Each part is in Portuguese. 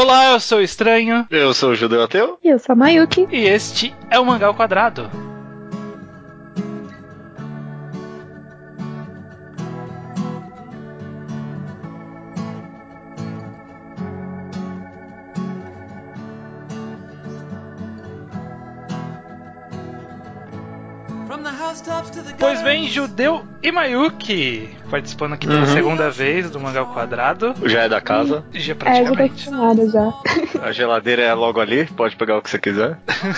Olá, eu sou o Estranho. Eu sou o Judeu Ateu. E eu sou a Mayuki. E este é o Mangá ao Quadrado. Pois bem, Judeu e Mayuki participando aqui pela segunda vez do Mangá ao Quadrado. Já é da casa. Já praticamente. Já tô acostumada já. A geladeira é logo ali, pode pegar o que você quiser.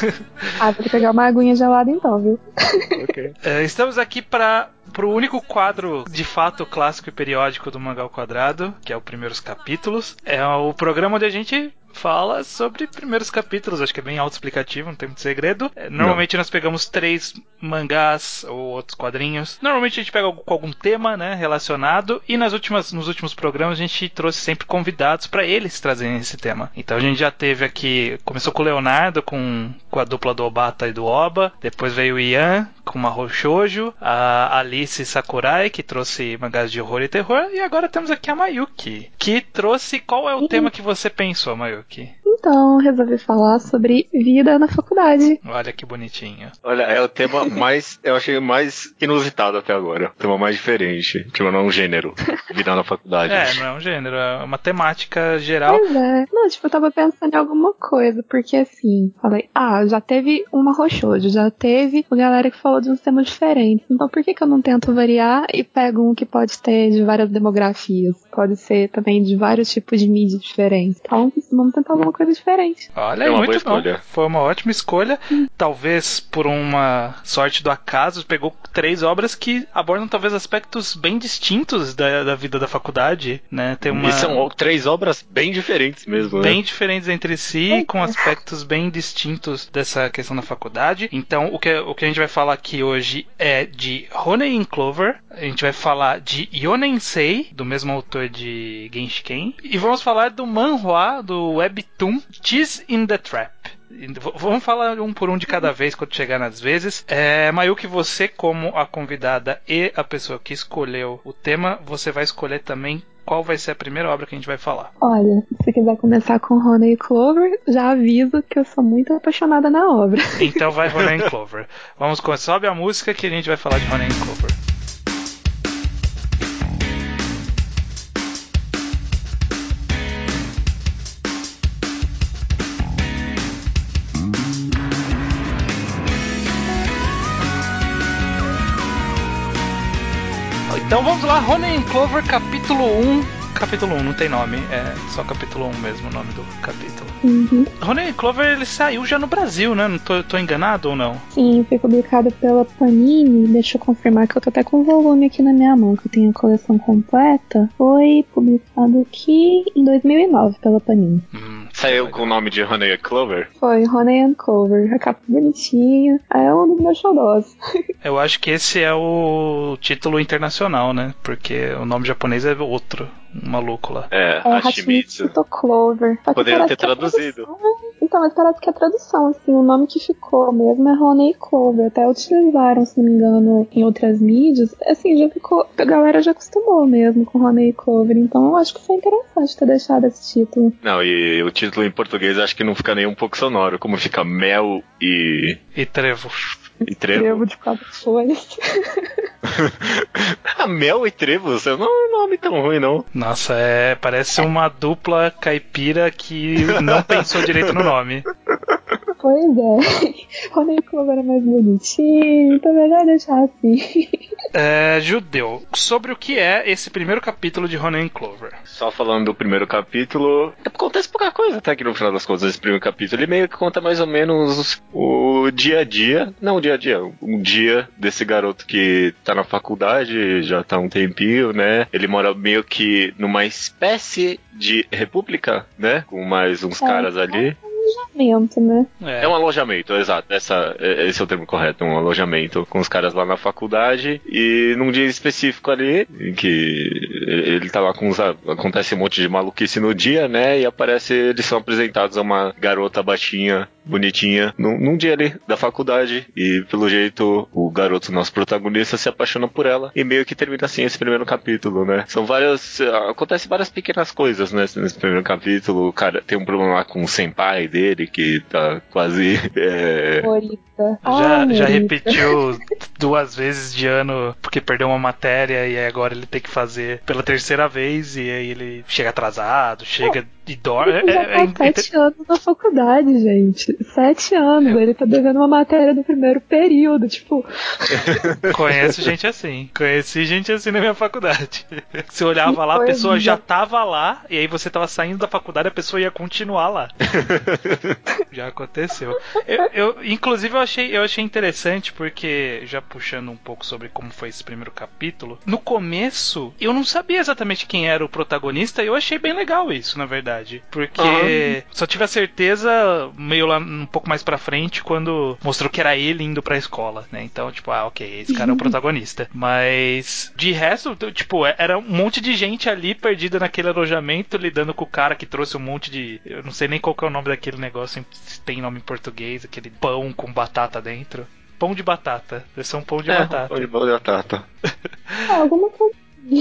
Vou ter que pegar uma aguinha gelada então, viu? Ok. Estamos aqui pro único quadro de fato clássico e periódico do Mangá ao Quadrado, que é o Primeiros Capítulos. É o programa onde a gente fala sobre primeiros capítulos, acho que é bem autoexplicativo, não tem muito segredo. Normalmente nós pegamos 3 mangás ou outros quadrinhos. Normalmente a gente pega com algum tema, né, relacionado, e nos últimos programas a gente trouxe sempre convidados para eles trazerem esse tema. Então a gente já teve aqui, começou com o Leonardo, com a dupla do Obata e do Oba, depois veio o Ian com Mahou Shoujo, a Alice Sakurai, que trouxe mangás de horror e terror, e agora temos aqui a Mayuki, que trouxe... Qual é o tema que você pensou, Mayuki? Então, resolvi falar sobre vida na faculdade. Olha que bonitinho. Olha, é o tema mais... Eu achei mais inusitado até agora. O tema mais diferente. Tipo, não é um gênero. Vida na faculdade. Não é um gênero, é uma temática geral. Pois é. Não, eu tava pensando em alguma coisa, porque assim, falei, já teve uma Roshoujo, já teve uma galera que falou de uns temas diferentes. Então por que eu não tento variar e pego um que pode ter de várias demografias? Pode ser também de vários tipos de mídia diferentes. Então, vamos tentar alguma coisa diferente. Olha, uma muito boa bom. escolha. Foi uma ótima escolha. Talvez por uma sorte do acaso, pegou 3 obras que abordam talvez aspectos bem distintos da vida da faculdade, né? E são 3 obras bem diferentes mesmo, né? Bem diferentes entre si, com aspectos bem distintos dessa questão da faculdade. Então, o que a gente vai falar aqui hoje é de Honey Clover. A gente vai falar de Yonensei, do mesmo autor de Genshiken. E vamos falar do manhwa, do webtoon Cheese in the Trap. Vamos falar um por um de cada vez quando chegar nas vezes. Mayuki, você como a convidada e a pessoa que escolheu o tema, você vai escolher também qual vai ser a primeira obra que a gente vai falar. Olha, se você quiser começar com Honey Clover, já aviso que eu sou muito apaixonada na obra. Então vai Honey Clover. Vamos começar. Sobe a música que a gente vai falar de Honey Clover. Então vamos lá, Honey Clover, capítulo 1. Capítulo 1, não tem nome, é só capítulo 1 mesmo o nome do capítulo. Honey Clover, ele saiu já no Brasil, né? Não tô enganado ou não? Sim, foi publicado pela Panini. Deixa eu confirmar que eu tô até com o volume aqui na minha mão, que eu tenho a coleção completa. Foi publicado aqui em 2009 pela Panini. Saiu com o nome de Honey Clover? Foi, Honey and Clover. A capa bonitinha. É um dos meus xodós. Eu acho que esse é o título internacional, né? Porque o nome japonês é outro. Um maluco lá. Hashimitsu Clover. Poderiam ter traduzido. Então, mas parece que a tradução, assim, o nome que ficou mesmo é Honey Clover. Até utilizaram, se não me engano, em outras mídias. Assim, já ficou. A galera já acostumou mesmo com Honey Clover. Então, eu acho que foi interessante ter deixado esse título. Não, e o título em português acho que não fica nem um pouco sonoro. Como fica mel e trevo. E trevo? Trevo de 4 folhas. Mel e trevo, não é um nome tão ruim, não. Nossa, parece uma dupla caipira que não pensou direito no nome. Pois é. Honey Clover é mais bonitinho, então é melhor deixar assim. Judeu, sobre o que é esse primeiro capítulo de Honey Clover? Só falando do primeiro capítulo, acontece pouca coisa até que no final das contas esse primeiro capítulo, ele meio que conta mais ou menos o dia a dia, não o dia a dia, um dia desse garoto que tá na faculdade, já tá há um tempinho, né, ele mora meio que numa espécie de república, né, com mais uns caras ali. alojamento, né? É um alojamento, exato. Esse é o termo correto, um alojamento com os caras lá na faculdade. E num dia específico ali, em que ele tá lá acontece um monte de maluquice no dia, né? E eles são apresentados a uma garota baixinha, bonitinha, num dia ali da faculdade. E pelo jeito, o garoto, nosso protagonista, se apaixona por ela. E meio que termina assim esse primeiro capítulo, né? Acontece várias pequenas coisas, né? Nesse primeiro capítulo, o cara tem um problema lá com o senpai dele, que tá quase. Morita. Já repetiu 2 vezes de ano porque perdeu uma matéria e agora ele tem que fazer pela terceira vez e aí ele chega atrasado, chega e dorme. Ele já tá 7 anos na faculdade, gente. 7 anos. Ele tá devendo uma matéria do primeiro período, tipo. Conheço gente assim. Conheci gente assim na minha faculdade. Você olhava lá, a pessoa já tava lá e aí você tava saindo da faculdade, a pessoa ia continuar lá. Já aconteceu. Inclusive eu achei interessante porque, já puxando um pouco sobre como foi esse primeiro capítulo, no começo eu não sabia exatamente quem era o protagonista e eu achei bem legal isso, na verdade. Porque só tive a certeza meio lá um pouco mais pra frente quando mostrou que era ele indo pra escola, né? Então, tipo, ok, esse cara é o protagonista. Mas, de resto, tipo, era um monte de gente ali perdida naquele alojamento lidando com o cara que trouxe um monte de... Eu não sei nem qual que é o nome daquele negócio, se tem nome em português, aquele pão com batata dentro. Pão de batata. Deve ser um pão de batata. Pão de batata. Alguma coisa.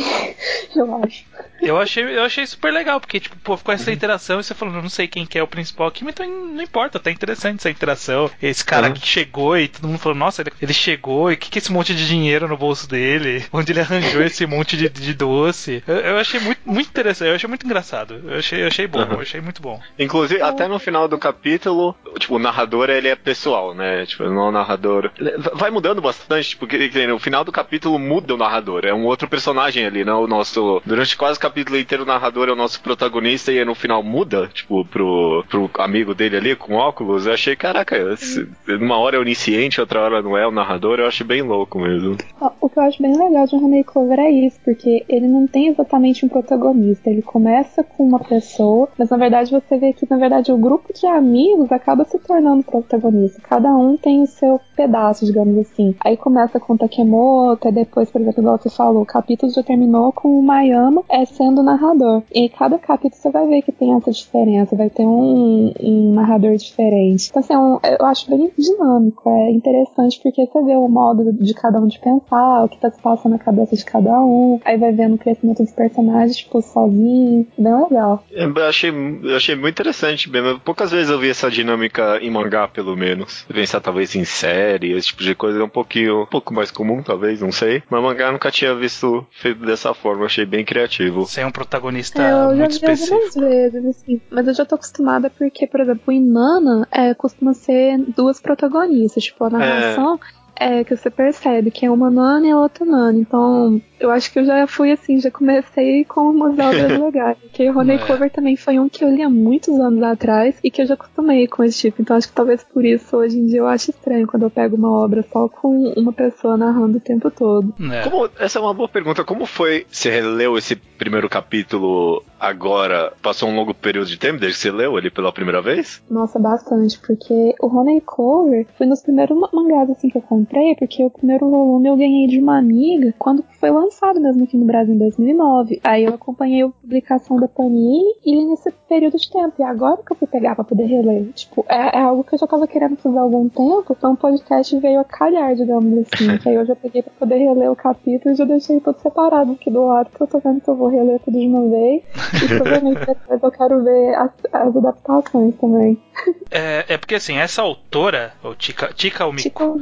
Eu acho. Eu achei super legal, porque, tipo, pô, ficou essa interação e você falando, não sei quem que é o principal aqui, mas então não importa, tá interessante essa interação. Esse cara que chegou e todo mundo falou, nossa, ele chegou e o que é esse monte de dinheiro no bolso dele? Onde ele arranjou esse monte de doce? Eu achei muito interessante, eu achei muito engraçado. Eu achei bom, eu achei muito bom. Inclusive, até no final do capítulo, tipo, o narrador, ele é pessoal, né? Tipo, não é o narrador. Vai mudando bastante, porque no final do capítulo muda o narrador, é um outro personagem ali, né? O nosso... Durante quase o capítulo inteiro, o narrador é o nosso protagonista e no final muda, tipo, pro amigo dele ali com óculos. Eu achei, caraca, numa hora é o onisciente, outra hora não é o narrador. Eu achei bem louco mesmo. O que eu acho bem legal de Honey Clover é isso, porque ele não tem exatamente um protagonista. Ele começa com uma pessoa, mas na verdade você vê que, na verdade, o grupo de amigos acaba se tornando protagonista. Cada um tem o seu pedaço, digamos assim. Aí começa com o Takemoto, e depois, por exemplo, igual você falou, o capítulo já terminou com o Mayama sendo narrador. E cada capítulo você vai ver que tem essa diferença, vai ter um narrador diferente. Então, assim, eu acho bem dinâmico, é interessante porque você vê o modo de cada um de pensar, o que tá se passando na cabeça de cada um, aí vai vendo o crescimento dos personagens, tipo, sozinho, bem legal. Eu achei muito interessante mesmo. Poucas vezes eu vi essa dinâmica em mangá, pelo menos. Pensar talvez em série, esse tipo de coisa é um pouco mais comum, talvez, não sei. Mas mangá eu nunca tinha visto feito dessa forma, eu achei bem criativo. Sem um protagonista Eu muito já vi específico. algumas vezes, assim, mas eu já tô acostumada porque, por exemplo, o Inanna costuma ser 2 protagonistas, tipo, a narração que você percebe que é uma Nana e a outra Nana. Então, eu acho que eu já fui assim, já comecei com umas obras legais. Porque Honey Clover também foi um que eu li há muitos anos atrás e que eu já acostumei com esse tipo. Então, acho que talvez por isso, hoje em dia, eu acho estranho quando eu pego uma obra só com uma pessoa narrando o tempo todo. Essa é uma boa pergunta. Como foi? Você releu esse primeiro capítulo agora? Passou um longo período de tempo desde que você leu ele pela primeira vez? Nossa, bastante, porque o Honey Clover foi nos primeiros mangás assim que eu comprei, porque o primeiro volume eu ganhei de uma amiga quando foi lançado mesmo aqui no Brasil em 2009. Aí eu acompanhei a publicação da Panini e li nesse período de tempo. E agora que eu fui pegar pra poder reler, tipo, é algo que eu já tava querendo fazer há algum tempo, então o podcast veio a calhar, digamos assim. Que aí eu já peguei pra poder reler o capítulo e já deixei tudo separado aqui do lado, que eu tô vendo que eu vou reler tudo de uma vez. E provavelmente depois eu quero ver as adaptações também. É porque assim, essa autora, o Chika Umiko,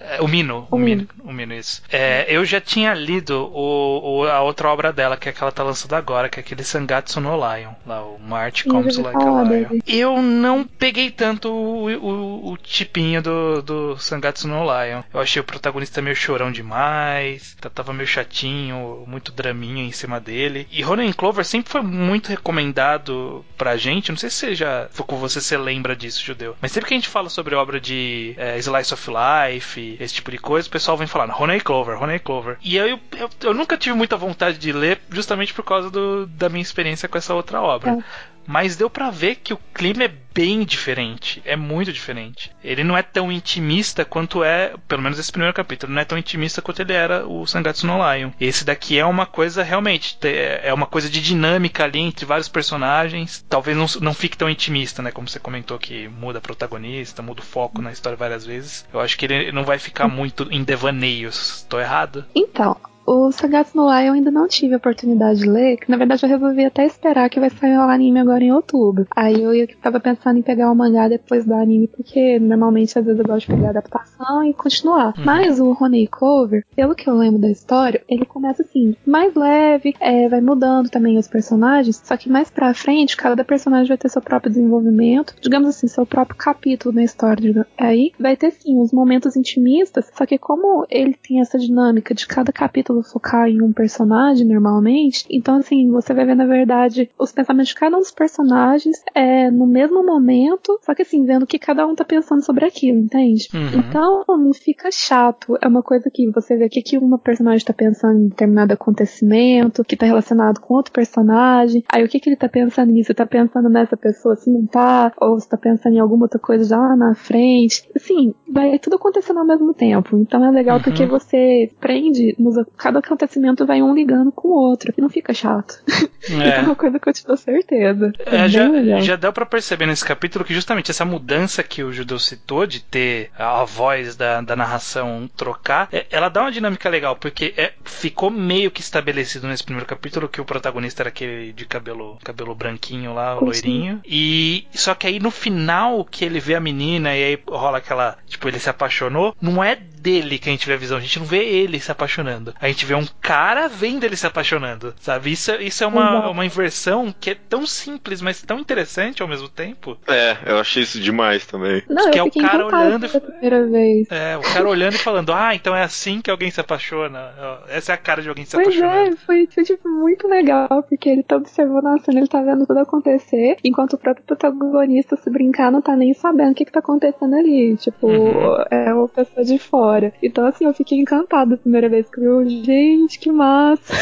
o Mino, isso. Eu já tinha lido a outra obra dela, que é que ela tá lançando agora, que é aquele Sangatsu no Lion, lá, o March Comes Like a Lion. Eu não peguei tanto o tipinho do Sangatsu no Lion. Eu achei o protagonista meio chorão demais, tava meio chatinho, muito draminha em cima dele. E Honey Clover sempre foi muito recomendado pra gente, não sei se você já foi com você lembra disso, Judeu, mas sempre que a gente fala sobre obra de Slice of Life, esse tipo de coisa, o pessoal vem falando Honey Clover. E eu nunca tive muita vontade de ler, justamente por causa da minha experiência com essa outra obra. mas deu pra ver que o clima é bem diferente, é muito diferente. Ele não é tão intimista quanto pelo menos esse primeiro capítulo, não é tão intimista quanto ele era o Sangatsu no Lion. Esse daqui é uma coisa realmente, é uma coisa de dinâmica ali entre vários personagens, talvez não fique tão intimista, né, como você comentou que muda a protagonista, muda o foco na história várias vezes. Eu acho que ele não vai ficar muito em devaneios. Tô errado? Então, o Sangatsu no Lion eu ainda não tive a oportunidade de ler, que na verdade eu resolvi até esperar que vai sair o anime agora em outubro. Aí eu tava pensando em pegar o mangá depois do anime, porque normalmente às vezes eu gosto de pegar a adaptação e continuar. Mas o Honey Cover, pelo que eu lembro da história, ele começa assim, mais leve, vai mudando também os personagens, só que mais pra frente, cada personagem vai ter seu próprio desenvolvimento, digamos assim, seu próprio capítulo na história. Aí vai ter sim os momentos intimistas, só que como ele tem essa dinâmica de cada capítulo focar em um personagem normalmente, então assim, você vai ver na verdade os pensamentos de cada um dos personagens no mesmo momento, só que assim, vendo o que cada um tá pensando sobre aquilo, entende? Então não fica chato, é uma coisa que você vê o que uma personagem tá pensando em determinado acontecimento, que tá relacionado com outro personagem, aí o que ele tá pensando nisso, tá pensando nessa pessoa se não tá, ou você tá pensando em alguma outra coisa já lá na frente, assim, vai tudo acontecendo ao mesmo tempo, então é legal porque você prende cada acontecimento vai um ligando com o outro. E não fica chato. Isso é uma coisa que eu te dou certeza. Já deu pra perceber nesse capítulo que justamente essa mudança que o Judeu citou, de ter a voz da narração trocar, ela dá uma dinâmica legal, porque ficou meio que estabelecido nesse primeiro capítulo que o protagonista era aquele de cabelo branquinho lá, o loirinho. E só que aí no final que ele vê a menina e aí rola aquela, tipo, ele se apaixonou, não é dele que a gente vê a visão, a gente não vê ele se apaixonando. A gente vê um cara vendo ele se apaixonando, sabe? Isso é uma inversão que é tão simples, mas tão interessante ao mesmo tempo. Eu achei isso demais também. Não, que eu fiquei o cara olhando pela primeira vez. O cara olhando e falando, então é assim que alguém se apaixona. Essa é a cara de alguém se apaixonando. Foi tipo muito legal, porque ele tá observando a cena, ele tá vendo tudo acontecer, enquanto o próprio protagonista, se brincar, não tá nem sabendo o que tá acontecendo ali. Tipo, é uma pessoa de fora. Então, assim, eu fiquei encantada a primeira vez que eu vi, gente, que massa.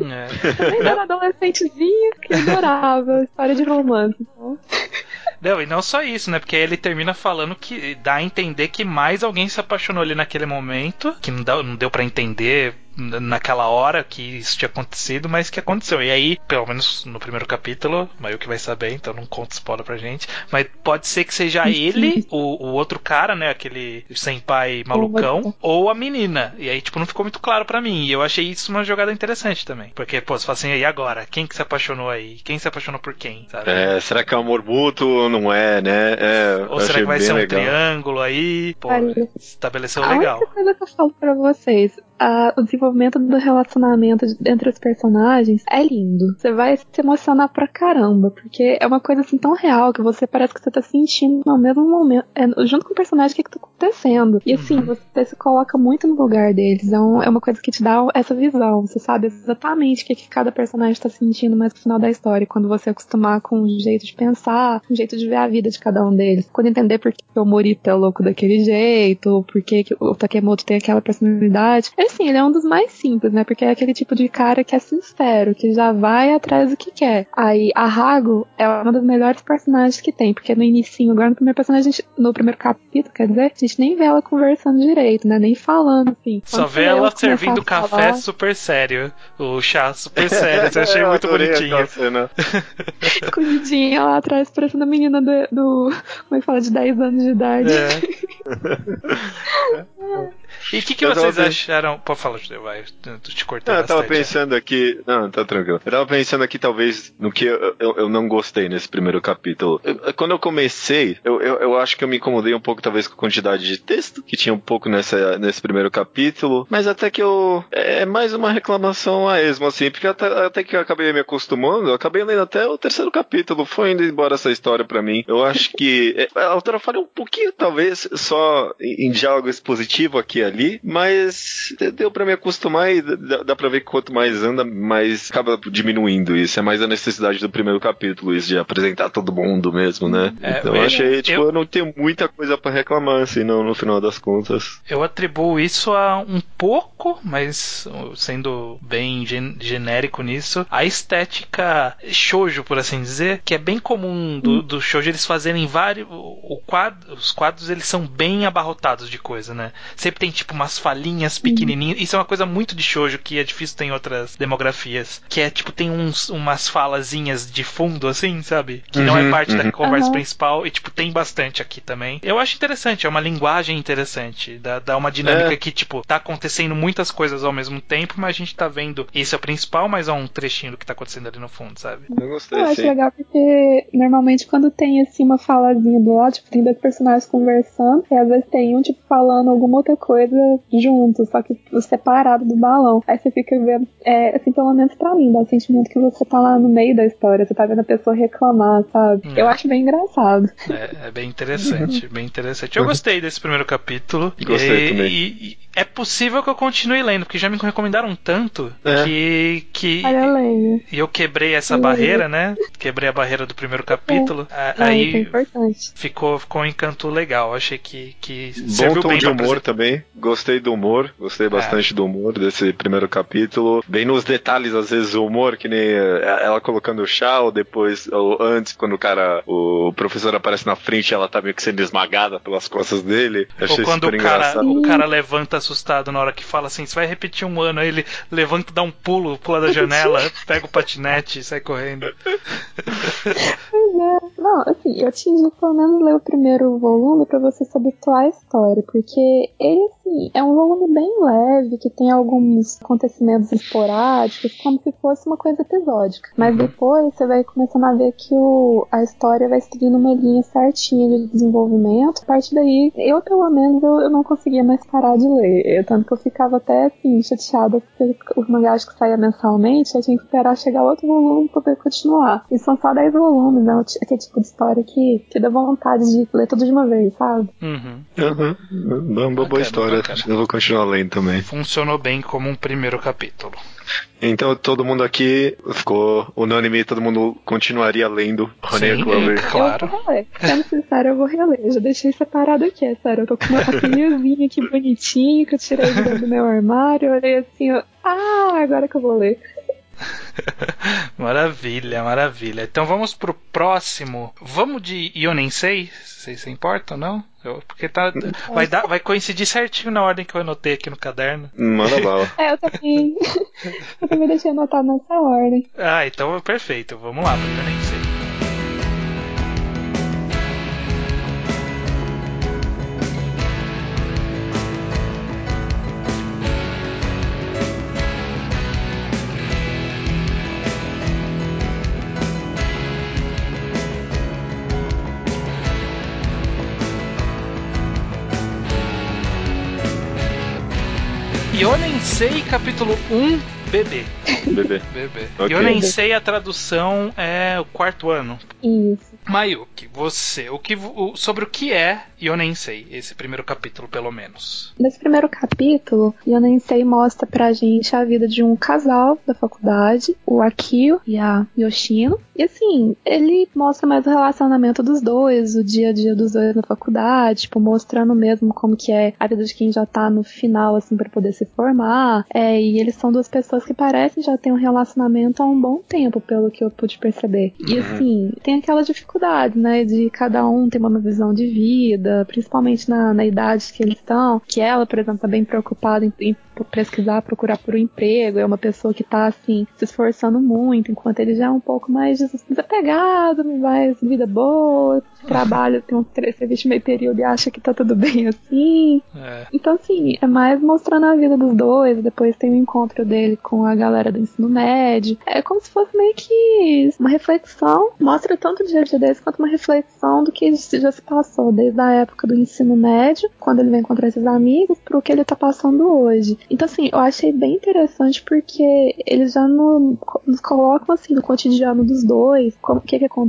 Também era adolescentezinha que adorava história de romance. Então. Não, e não só isso, né? Porque aí ele termina falando que dá a entender que mais alguém se apaixonou ali naquele momento, que não deu pra entender naquela hora que isso tinha acontecido, mas que aconteceu. E aí, pelo menos no primeiro capítulo, mas eu que vai saber, então não conta spoiler pra gente, mas pode ser que seja ele, o outro cara, né, aquele senpai malucão, ou a menina. E aí, tipo, não ficou muito claro pra mim. E eu achei isso uma jogada interessante também. Porque, você fala assim, e agora? Quem que se apaixonou aí? Quem se apaixonou por quem? Sabe? Será que é um amor mútuo? Não é, né? Ou será que vai ser um legal. Triângulo aí? Pô, estabeleceu legal. A única coisa que eu falo pra vocês, o desenvolvimento do relacionamento entre os personagens é lindo. Você vai se emocionar pra caramba, porque é uma coisa assim tão real que você parece que você tá sentindo no mesmo momento, junto com o personagem, o que tá acontecendo. E assim, você se coloca muito no lugar deles. É uma coisa que te dá essa visão. Você sabe exatamente o que cada personagem tá sentindo mais no final da história, quando você acostumar com o jeito de pensar, com o jeito de ver a vida de cada um deles. Quando entender por que o Morita é louco daquele jeito, por que o Takemoto tem aquela personalidade. Assim, ele é um dos mais simples, né? Porque é aquele tipo de cara que é sincero, que já vai atrás do que quer. Aí, a Hago é uma das melhores personagens que tem, porque no inicinho, agora no primeiro capítulo, quer dizer, a gente nem vê ela conversando direito, né? Nem falando, assim. Só vê ela servindo café super sério. O chá super sério. Eu achei muito bonitinho. Escondidinha lá atrás, parecendo a menina do como é que fala, de 10 anos de idade. E o que vocês acharam? Pode falar, vai, te cortei bastante. Eu tava pensando aqui... Não, tá tranquilo. Eu tava pensando aqui, talvez, no que eu não gostei nesse primeiro capítulo. Quando eu comecei, eu acho que eu me incomodei um pouco, talvez, com a quantidade de texto que tinha um pouco nesse primeiro capítulo, mas até que é mais uma reclamação a esmo, assim, porque até que eu acabei me acostumando, eu acabei lendo até o terceiro capítulo, foi indo embora essa história pra mim. Eu acho que a autora falha um pouquinho, talvez, só em diálogo expositivo aqui, aqui e ali, mas deu pra me acostumar e dá pra ver que quanto mais anda, mais acaba diminuindo isso. É mais a necessidade do primeiro capítulo, isso de apresentar todo mundo mesmo, né? Então eu achei, tipo, eu não tenho muita coisa pra reclamar, assim, não, no final das contas. Eu atribuo isso a um pouco, mas sendo bem genérico nisso, a estética shoujo, por assim dizer, que é bem comum do shoujo eles fazerem vários... Os quadros, eles são bem abarrotados de coisa, né? Sempre tem, tipo, umas falinhas pequenininhas. Isso é uma coisa muito de shoujo, que é difícil ter em outras demografias. Que é, tipo, tem umas falazinhas de fundo, assim, sabe? Que não é parte da conversa principal. E, tipo, tem bastante aqui também. Eu acho interessante, é uma linguagem interessante. Dá uma dinâmica que, tipo, tá acontecendo muitas coisas ao mesmo tempo, mas a gente tá vendo esse é o principal, mas é um trechinho do que tá acontecendo ali no fundo, sabe? Eu gostei, eu acho legal porque normalmente quando tem assim uma falazinha do lado, tipo, tem dois personagens conversando, e às vezes tem um, tipo, falando alguma outra coisa junto, só que separado do balão. Aí você fica vendo, assim, pelo menos pra mim, dá o sentimento que você tá lá no meio da história, você tá vendo a pessoa reclamar, sabe? Eu acho bem engraçado. É bem interessante, bem interessante. Eu gostei desse primeiro capítulo. Gostei também. E é possível que eu continue lendo, porque já me recomendaram tanto que Olha, eu leio. e eu quebrei essa barreira, né? Quebrei a barreira do primeiro capítulo. Aí isso é importante. ficou um encanto legal. Achei que bom serviu tom bem de humor também. Gostei do humor. Gostei bastante do humor desse primeiro capítulo. Bem nos detalhes, às vezes, o humor, que nem ela colocando o chá, ou depois, ou antes, quando o professor aparece na frente, ela tá meio que sendo esmagada pelas costas dele. Achei ou quando super engraçado. o cara levanta assustado na hora que fala assim, você vai repetir um ano, aí ele levanta, dá um pulo, pula da janela, pega o patinete e sai correndo. Pois é. Não, assim, eu te indico pelo menos ler o primeiro volume pra você se habituar à história, porque ele, assim, é um volume bem leve, que tem alguns acontecimentos esporádicos, como se fosse uma coisa episódica. Mas depois você vai começando a ver que a história vai seguindo uma linha certinha de desenvolvimento. A partir daí, eu pelo menos, eu não conseguia mais parar de ler. Tanto que eu ficava até, assim, chateada, porque os mangás que saía mensalmente, eu tinha que esperar chegar outro volume pra poder continuar. E são só 10 volumes, né? Aquele tipo de história que dá vontade de ler tudo de uma vez, sabe? Uma boa história. Eu vou continuar lendo também. Funcionou bem como um primeiro capítulo. Então todo mundo aqui ficou unânime, todo mundo continuaria lendo Honey Clover. Claro. Eu vou reler. Sendo sincero, eu vou reler. Eu já deixei separado aqui, é sério. Eu tô com uma papelzinho aqui bonitinho que eu tirei de dentro do meu armário. Eu olhei assim, agora que eu vou ler. Maravilha, maravilha. Então vamos pro próximo. Vamos de Yonensei? Vocês se importam, não? Porque vai coincidir certinho na ordem que eu anotei aqui no caderno. Manda bala. Eu também deixei anotado nessa ordem. Então perfeito. Vamos lá pro Yonensei. Yonensei, capítulo 1, Bebê. Okay. Yonensei, a tradução é o quarto ano. Isso. Mayuki, você, sobre o que é Yonensei, esse primeiro capítulo, pelo menos? Nesse primeiro capítulo, Yonensei mostra pra gente a vida de um casal da faculdade, o Akio e a Yoshino. E assim, ele mostra mais o relacionamento dos dois, o dia a dia dos dois na faculdade, tipo, mostrando mesmo como que é a vida de quem já tá no final, assim, pra poder se formar. E eles são duas pessoas que parecem já ter um relacionamento há um bom tempo, pelo que eu pude perceber. E assim, tem aquela dificuldade, né, de cada um ter uma visão de vida, principalmente na idade que eles estão, que ela, por exemplo, tá bem preocupada em pesquisar, procurar por um emprego, é uma pessoa que tá, assim, se esforçando muito, enquanto ele já é um pouco mais desapegado, mais vida boa, trabalha, tem um serviço meio período e acha que tá tudo bem assim. Então, assim, é mais mostrando a vida dos dois, depois tem o encontro dele com a galera do ensino médio. É como se fosse meio que uma reflexão, mostra tanto o dia a dia deles quanto uma reflexão do que já se passou desde a época do ensino médio, quando ele vai encontrar esses amigos, pro que ele tá passando hoje. Então, assim, eu achei bem interessante porque eles já nos colocam, assim, no cotidiano dos dois, o que acontece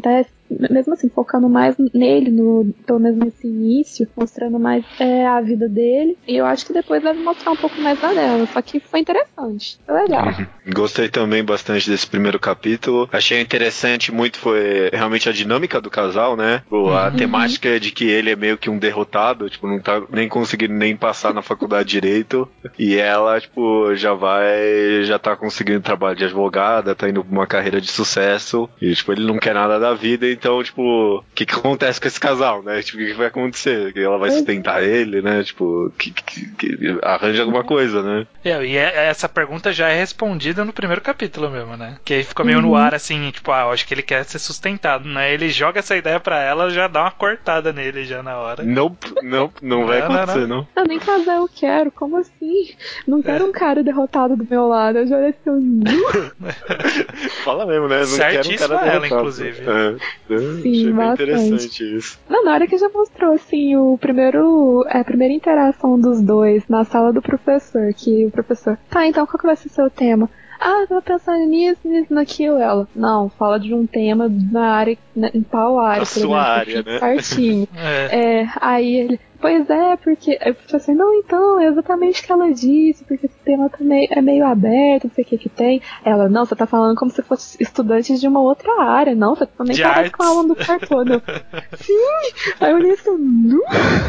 mesmo assim, focando mais nele, pelo menos nesse início, mostrando mais a vida dele. E eu acho que depois deve mostrar um pouco mais da dela. Só que foi interessante. Foi legal. Gostei também bastante desse primeiro capítulo. Achei interessante muito foi realmente a dinâmica do casal, né? A temática de que ele é meio que um derrotado, tipo, não tá nem conseguindo nem passar na faculdade direito. E ela, tipo, já tá conseguindo trabalho de advogada, tá indo pra uma carreira de sucesso. E, tipo, ele não quer nada da vida, então, tipo, o que acontece com esse casal, né? Tipo, o que vai acontecer? Que ela vai sustentar ele, né? Tipo, que arranja alguma coisa, né? E essa pergunta já é respondida no primeiro capítulo mesmo, né? Que aí fica meio no ar, assim, tipo, eu acho que ele quer ser sustentado, né? Ele joga essa ideia pra ela, já dá uma cortada nele já na hora. Não vai acontecer, não. Eu nem casar eu quero, como assim? Não quero um cara derrotado do meu lado, eu já olhei assim, Fala mesmo, né? Não quero um cara derrotado. Ela, inclusive. Sim, achei bem bastante. interessante isso. Não, na hora que já mostrou, assim, a primeira interação dos dois na sala do professor, que o professor, tá, então qual que vai ser o seu tema? Ah, eu tava pensando nisso, naquilo. Ela, não, fala de um tema na área, em tal área, por sua exemplo, área, né? certinho. Aí ele, pois é, porque eu falei assim, não, então, é exatamente o que ela disse, porque esse tema também é meio aberto, não sei o que tem. Ela, não, você tá falando como se fosse estudante de uma outra área, não, você também parece com a aluno do cartão. Sim! Aí eu olhei assim, não.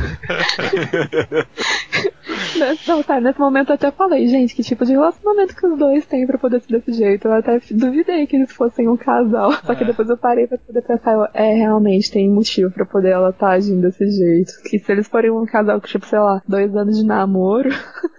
Não, tá, nesse momento eu até falei, gente, que tipo de relacionamento que os dois têm pra poder ser desse jeito. Eu até duvidei que eles fossem um casal. Só que depois eu parei pra poder pensar, realmente tem motivo pra poder ela tá agindo desse jeito. Que se eles forem um casal com, tipo, sei lá, 2 anos de namoro.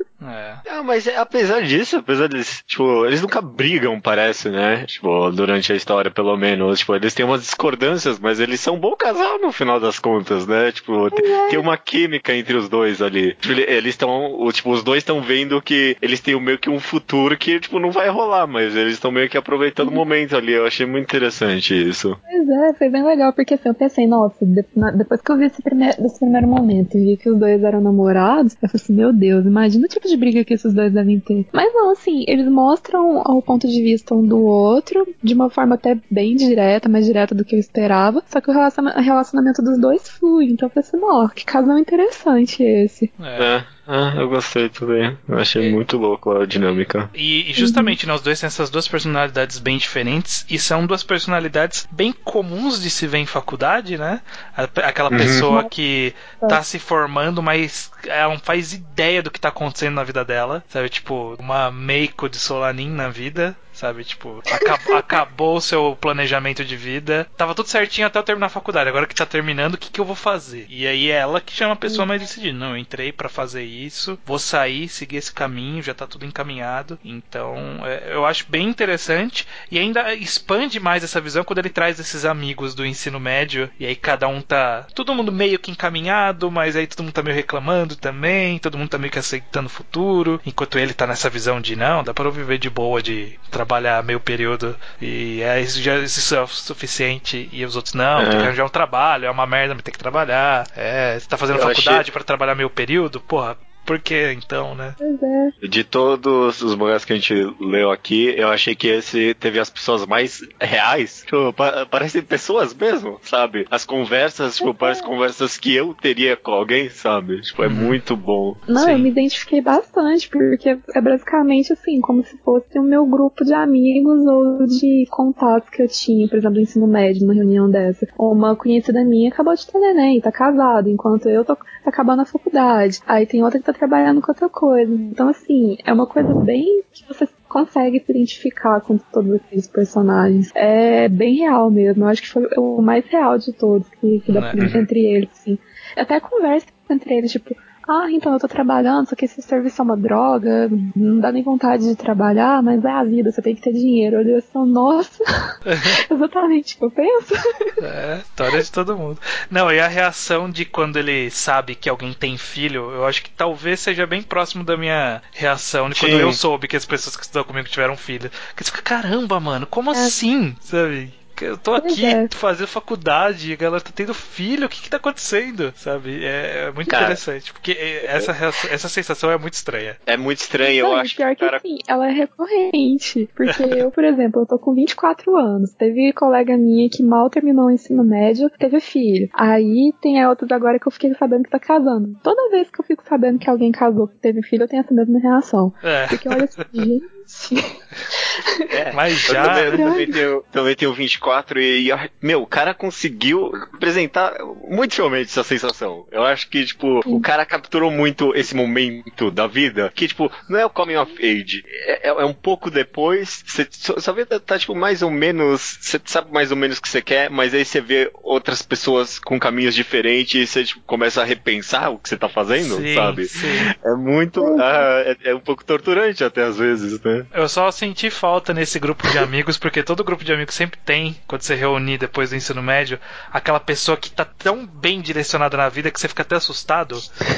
Mas apesar disso, apesar deles, tipo, eles nunca brigam, parece, né? Tipo, durante a história, pelo menos. Tipo, eles têm umas discordâncias, mas eles são um bom casal no final das contas, né? Tipo, tem uma química entre os dois ali. Tipo, eles estão, tipo, os dois estão vendo que eles têm meio que um futuro que, tipo, não vai rolar, mas eles estão meio que aproveitando o momento ali. Eu achei muito interessante isso. Pois é, foi bem legal, porque assim, eu pensei, nossa, depois que eu vi desse primeiro momento e vi que os dois eram namorados, eu falei assim, meu Deus, imagina o tipo de briga que esses dois devem ter. Mas não, assim, eles mostram o ponto de vista um do outro, de uma forma até bem direta, mais direta do que eu esperava, só que o relacionamento dos dois flui, então eu falei assim, nossa, que casal interessante esse. Eu gostei também. Eu achei muito louco a dinâmica. E justamente, né, os dois têm essas duas personalidades bem diferentes e são duas personalidades bem comuns de se ver em faculdade, né? Aquela pessoa que tá se formando, mas ela não faz ideia do que tá acontecendo na vida dela, sabe? Tipo, uma Meiko de Solanin na vida, sabe? Tipo, acabou o seu planejamento de vida. Tava tudo certinho até eu terminar a faculdade. Agora que tá terminando, o que eu vou fazer? E aí é ela que chama a pessoa mais decidida. Não, eu entrei pra fazer isso, vou sair, seguir esse caminho, já tá tudo encaminhado. Então, eu acho bem interessante e ainda expande mais essa visão quando ele traz esses amigos do ensino médio e aí cada um tá... todo mundo meio que encaminhado, mas aí todo mundo tá meio reclamando também, todo mundo tá meio que aceitando o futuro, enquanto ele tá nessa visão de não, dá pra eu viver de boa, de trabalhar meio período e isso é o suficiente e os outros não, tem que arranjar um trabalho, é uma merda, mas tem que trabalhar, você tá fazendo faculdade pra trabalhar meio período, porra, por que então, né? De todos os mangás que a gente leu aqui, eu achei que esse teve as pessoas mais reais. Tipo, parecem pessoas mesmo, sabe? As conversas, tipo, parecem conversas que eu teria com alguém, sabe? Tipo, é muito bom. Não, eu me identifiquei bastante, porque é basicamente assim, como se fosse o meu grupo de amigos ou de contatos que eu tinha, por exemplo, no ensino médio, numa reunião dessa. Uma conhecida minha acabou de ter neném, tá casado, enquanto eu tô acabando a faculdade. Aí tem outra que tá trabalhando com outra coisa. Então, assim, é uma coisa bem que você consegue se identificar com todos aqueles personagens. É bem real mesmo. Eu acho que foi o mais real de todos que dá entre eles, assim. Até a conversa entre eles, tipo, então eu tô trabalhando, só que esse serviço é uma droga, não dá nem vontade de trabalhar, mas é a vida, você tem que ter dinheiro. Eu olhei assim, nossa, exatamente o que eu penso. História de todo mundo. Não, e a reação de quando ele sabe que alguém tem filho, eu acho que talvez seja bem próximo da minha reação de quando eu soube que as pessoas que estudam comigo tiveram filho. Porque você fica, caramba, mano, como assim? Sabe? Eu tô aqui fazendo faculdade, a galera tá tendo filho, o que tá acontecendo? Sabe? É muito interessante, porque essa sensação é muito estranha. É muito estranha, eu acho. Pior que assim, ela é recorrente. Porque eu, por exemplo, eu tô com 24 anos. Teve colega minha que mal terminou o ensino médio, teve filho. Aí tem outros agora que eu fiquei sabendo que tá casando. Toda vez que eu fico sabendo que alguém casou, que teve filho, eu tenho essa mesma reação. Porque olha assim, gente... Mas já, também tenho 24 e, meu, o cara conseguiu apresentar muito fielmente essa sensação. Eu acho que, tipo, o cara capturou muito esse momento da vida, que, tipo, não é o coming of age, é um pouco depois, você só vê, tá, tipo, mais ou menos, você sabe mais ou menos o que você quer, mas aí você vê outras pessoas com caminhos diferentes e você, tipo, começa a repensar o que você tá fazendo, sabe? Sim. É muito, é um pouco torturante até às vezes, né? Eu só senti falta nesse grupo de amigos, porque todo grupo de amigos sempre tem, quando você reunir depois do ensino médio, aquela pessoa que tá tão bem direcionada na vida que você fica até assustado.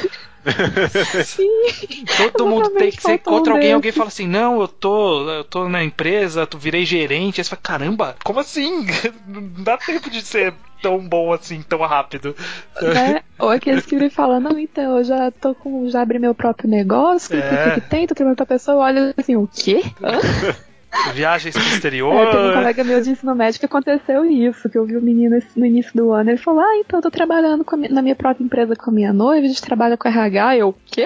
Sim. Todo mundo tem que você encontra alguém fala assim, não, eu tô na empresa, virei gerente, aí você fala, caramba, como assim? Não dá tempo de ser tão bom assim, tão rápido. Né? Ou aqueles que me falam, não, então, eu já abri meu próprio negócio, que tem, tô trabalhando pra pessoa, olha assim, o quê? Viagens pro exterior. Teve um colega meu de ensino médio que aconteceu isso, que eu vi o menino no início do ano, ele falou, então eu tô trabalhando na minha própria empresa com a minha noiva, a gente trabalha com RH, eu, quê?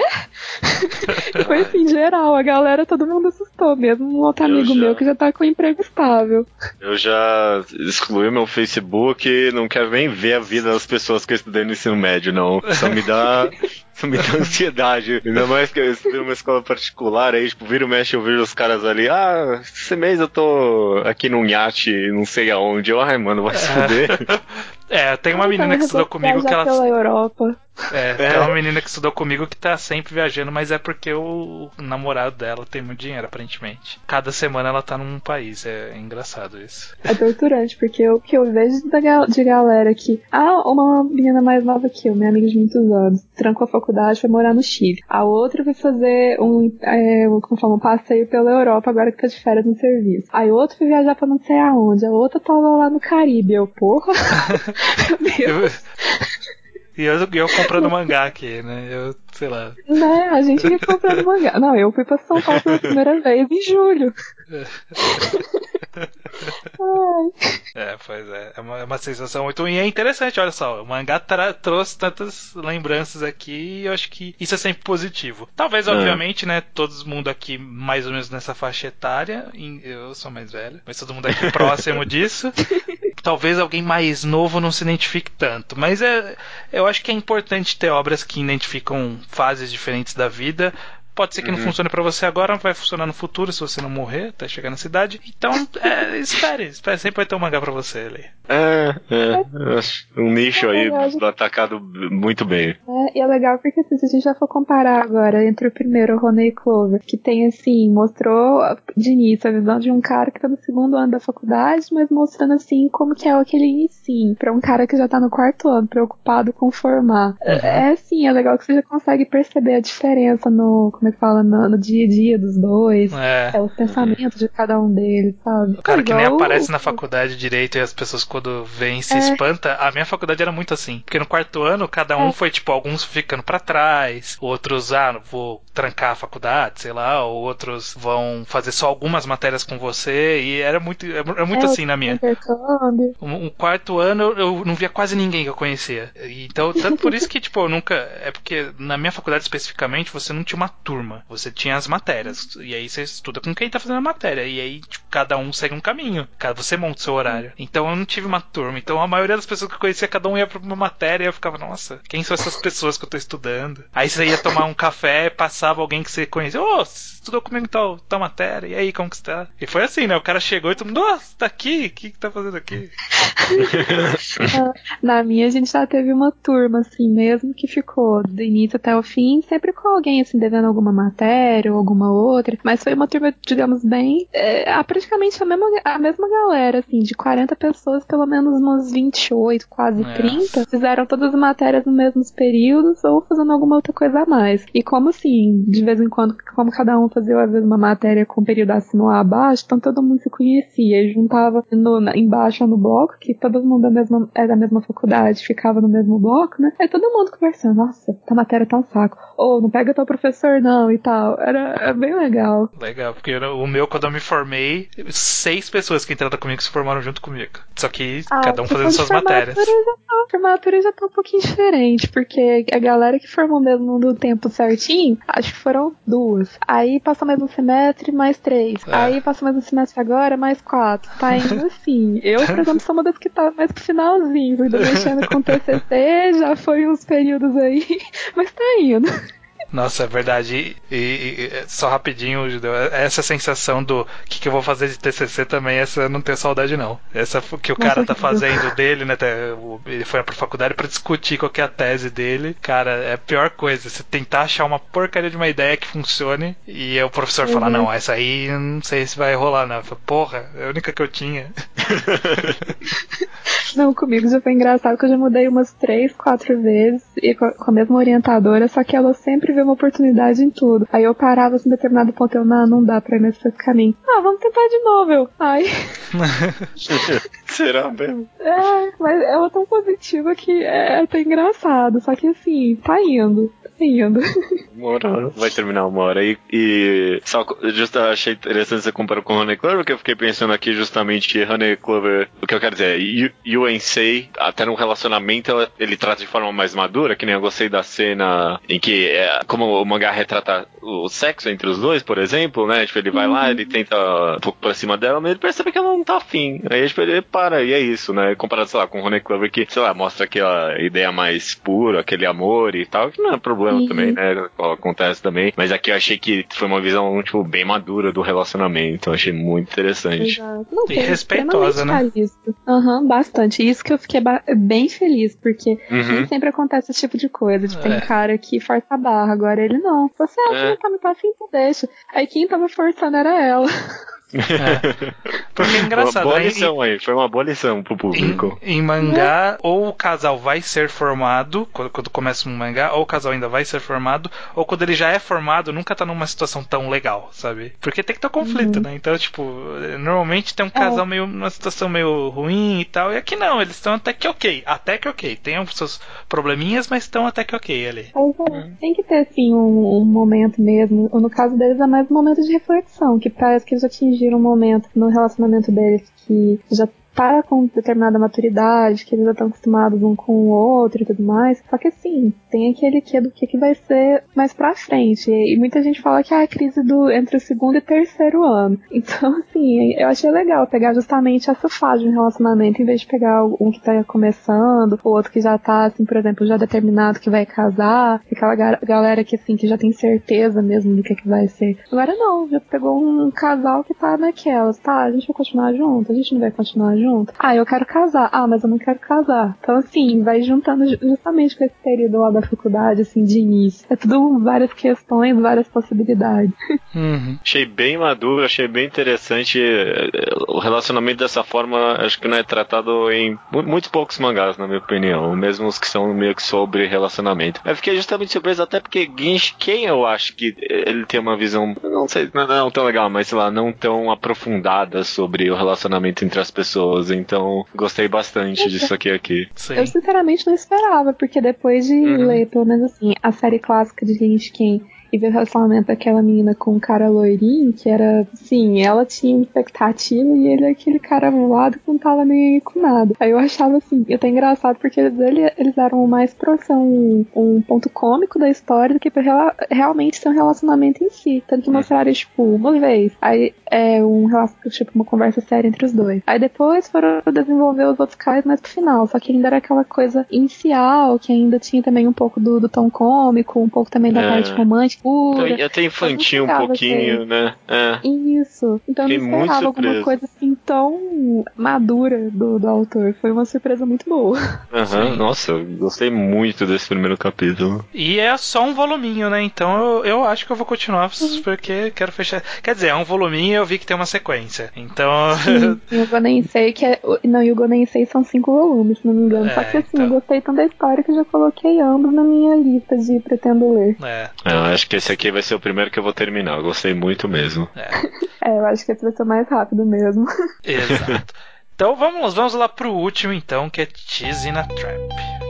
Foi assim, geral, a galera, todo mundo assustou, mesmo um outro amigo meu que já tá com emprego estável. Eu já excluí meu Facebook, não quero nem ver a vida das pessoas que eu estudei no ensino médio, não. Só me dá ansiedade. Ainda mais que eu estudei numa escola particular, aí, tipo, vira e mexe, eu vejo os caras ali, esse mês eu tô aqui num iate, não sei aonde. Ai, mano, vai se fuder. Tem uma menina que estudou comigo que ela... pela Europa. Tem uma menina que estudou comigo que tá sempre viajando, mas é porque o namorado dela tem muito dinheiro, aparentemente. Cada semana ela tá num país, é engraçado isso. É torturante, porque o que eu vejo de galera que... uma menina mais nova que eu, minha amiga de muitos anos, trancou a faculdade, foi morar no Chile. A outra foi fazer um passeio pela Europa, agora que tá de férias no serviço. Aí outro foi viajar pra não sei aonde, a outra tava lá no Caribe. Eu, porra... Meu Deus... E eu comprando mangá aqui, né? Eu, sei lá. Né, a gente ia comprando mangá. Não, eu fui pra São Paulo pela primeira vez em julho. Pois é. É uma sensação muito... E é interessante, olha só. O mangá trouxe tantas lembranças aqui e eu acho que isso é sempre positivo. Talvez, obviamente, né? Todo mundo aqui mais ou menos nessa faixa etária. Eu sou mais velho, mas todo mundo aqui próximo disso. Talvez alguém mais novo não se identifique tanto. Mas eu acho que é importante ter obras que identificam fases diferentes da vida. Pode ser que não funcione pra você agora, vai funcionar no futuro se você não morrer até chegar na cidade. Então, espere, sempre vai ter um mangá pra você ali. Um nicho aí atacado muito bem. E é legal porque se a gente já for comparar agora entre o primeiro, o Honey Clover, que tem assim, mostrou de início a visão de um cara que tá no segundo ano da faculdade, mas mostrando assim como que é aquele inicinho pra um cara que já tá no quarto ano, preocupado com formar. É legal que você já consegue perceber a diferença no dia a dia dos dois, os pensamentos de cada um deles, sabe? O cara que nem aparece na faculdade direito e as pessoas quando vêm se espanta. A minha faculdade era muito assim, porque no quarto ano cada um foi tipo, alguns ficando pra trás, outros, vou trancar a faculdade, sei lá, ou outros vão fazer só algumas matérias com você, e era muito assim na minha. Um quarto ano eu não via quase ninguém que eu conhecia. Então, tanto por isso que, tipo, eu nunca... É porque na minha faculdade especificamente, você não tinha uma turma. Você tinha as matérias. E aí você estuda com quem tá fazendo a matéria. E aí, tipo, cada um segue um caminho. Você monta o seu horário. Então eu não tive uma turma. Então a maioria das pessoas que eu conhecia, cada um ia pra uma matéria e eu ficava, nossa, quem são essas pessoas que eu tô estudando? Aí você ia tomar um café, passava alguém que você conhecia. Você estudou comigo em tal matéria. E aí, como que você tá? E foi assim, né? O cara chegou e todo mundo, nossa, tá aqui? O que tá fazendo aqui? Na minha, a gente já teve uma turma assim mesmo, que ficou do início até o fim, sempre com alguém assim, devendo alguma matéria ou alguma outra, mas foi uma turma, digamos, bem, praticamente a mesma galera, assim, de 40 pessoas, pelo menos umas 28, quase 30, fizeram todas as matérias nos mesmos períodos ou fazendo alguma outra coisa a mais. E como assim, de vez em quando, como cada um fazia às vezes uma matéria com período acima ou abaixo, então todo mundo se conhecia e juntava embaixo no bloco, que todo mundo da mesma faculdade, ficava no mesmo bloco, né? Aí todo mundo conversando, nossa, tá matéria tá um saco. Ou não pega teu professor não e tal. Era bem legal. Legal, porque o meu, quando eu me formei, 6 pessoas que entraram comigo se formaram junto comigo. Só que cada um fazendo suas matérias. A formatura já tá um pouquinho diferente, porque a galera que formou mesmo no tempo certinho, acho que foram 2. Aí passou mais um semestre, mais 3. Aí passou mais um semestre agora, mais 4. Tá indo assim. Eu, por exemplo, sou uma das que tá mais pro finalzinho, ainda mexendo com o TCC, já foi uns períodos aí, mas tá indo. Nossa, é verdade. E só rapidinho, Judeu, essa sensação do que eu vou fazer de TCC também, essa eu não tenho saudade não. Essa que o cara tá fazendo dele, né? Ele foi pra faculdade pra discutir qual que é a tese dele. Cara, é a pior coisa. Você tentar achar uma porcaria de uma ideia que funcione e o professor falar, não, essa aí eu não sei se vai rolar não. Eu falo, porra, é a única que eu tinha. Não, comigo já foi engraçado que eu já mudei umas 3, 4 vezes e com a mesma orientadora, só que ela sempre vê uma oportunidade em tudo. Aí eu parava assim, em determinado ponto, não dá pra ir nesse caminho. Vamos tentar de novo. Será mesmo? Mas ela é tão positiva que é até engraçado, só que assim, tá indo. Uma hora vai terminar uma hora. E só achei interessante você comparar com Honey Clover, porque eu fiquei pensando aqui justamente que Honey Clover, o que eu quero dizer, UNC, até no relacionamento, ele trata de forma mais madura, que nem eu gostei da cena em que, como o mangá retrata o sexo entre os dois, por exemplo, né? Tipo, ele vai lá, ele tenta um pouco pra cima dela, mas ele percebe que ela não tá afim. Aí tipo, ele para, e é isso, né? Comparado, sei lá, com Honey Clover, que, sei lá, mostra aquela ideia mais pura, aquele amor e tal, que não é problema também, né? Acontece também. Mas aqui eu achei que foi uma visão, tipo, bem madura do relacionamento. Eu achei muito interessante. Exato. Não, e respeitosa, né? Bastante. Isso que eu fiquei bem feliz, porque nem sempre acontece esse tipo de coisa. Tipo, tem cara que força a barra, agora ele não. Você acha que não tá muito afim, tu deixa. Aí quem tava forçando era ela. Porque é engraçado, boa lição aí, foi uma boa lição pro público. Em mangá, ou o casal vai ser formado, quando começa um mangá, ou o casal ainda vai ser formado, ou quando ele já é formado, nunca tá numa situação tão legal, sabe? Porque tem que ter conflito, né? Então, tipo, normalmente tem um casal meio numa situação meio ruim e tal, e aqui não, eles estão até que ok. Tem os seus probleminhas, mas estão até que ok ali. Tem que ter, assim, um momento mesmo. No caso deles, é mais um momento de reflexão, que parece que eles atingiram um momento no relacionamento deles que já tá com determinada maturidade, que eles já estão acostumados um com o outro e tudo mais. Só que assim, tem aquele que do que vai ser mais pra frente. E muita gente fala que é a crise entre o segundo e terceiro ano. Então, assim, eu achei legal pegar justamente essa fase de um relacionamento, em vez de pegar um que tá começando, o outro que já tá, assim, por exemplo, já determinado que vai casar, aquela galera que, assim, que já tem certeza mesmo do que vai ser. Agora não, já pegou um casal que tá naquelas, tá, a gente vai continuar junto, a gente não vai continuar junto. Eu quero casar. Mas eu não quero casar. Então, assim, vai juntando justamente com esse período lá da faculdade, assim, de início. É tudo várias questões, várias possibilidades. Achei bem maduro, achei bem interessante. O relacionamento dessa forma, acho que não é tratado em muito poucos mangás, na minha opinião. Mesmo os que são meio que sobre relacionamento. Eu fiquei justamente surpreso, até porque Genshin, eu acho que ele tem uma visão, não sei, não tão legal, mas sei lá, não tão aprofundada sobre o relacionamento entre as pessoas. Então, gostei bastante disso aqui. Sim. Eu sinceramente não esperava, porque depois de ler, pelo menos assim, a série clássica de Genshin e ver o relacionamento daquela menina com um cara loirinho, que era, sim, ela tinha expectativa e ele é aquele cara voado que não tava nem aí com nada. Aí eu achava assim, até engraçado, porque eles eram mais pra ser um ponto cômico da história do que pra realmente ser um relacionamento em si. Tanto que mostraram, tipo, uma vez. Aí é uma conversa séria entre os dois. Aí depois foram desenvolver os outros caras mais pro final, só que ainda era aquela coisa inicial, que ainda tinha também um pouco do tom cômico, um pouco também da parte romântica. fofura. Até infantil um pouquinho, né? Isso. Então eu Fiquei não muito esperava alguma surpreso. coisa assim tão madura do autor. Foi uma surpresa muito boa. Nossa, eu gostei muito desse primeiro capítulo. E é só um voluminho, né? Então eu acho que eu vou continuar porque quero fechar. Quer dizer, é um voluminho e eu vi que tem uma sequência. Então. Sim, e o Gonensei Não, e o Gonensei são 5 volumes, se não me engano. Só que assim, então. eu gostei tanto da história que eu já coloquei ambos na minha lista de pretendo ler. Eu acho que esse aqui vai ser o primeiro que eu vou terminar. Eu gostei muito mesmo. Eu acho que esse vai ser mais rápido mesmo. Exato. Então vamos lá pro último então, que é Cheese in a Trap.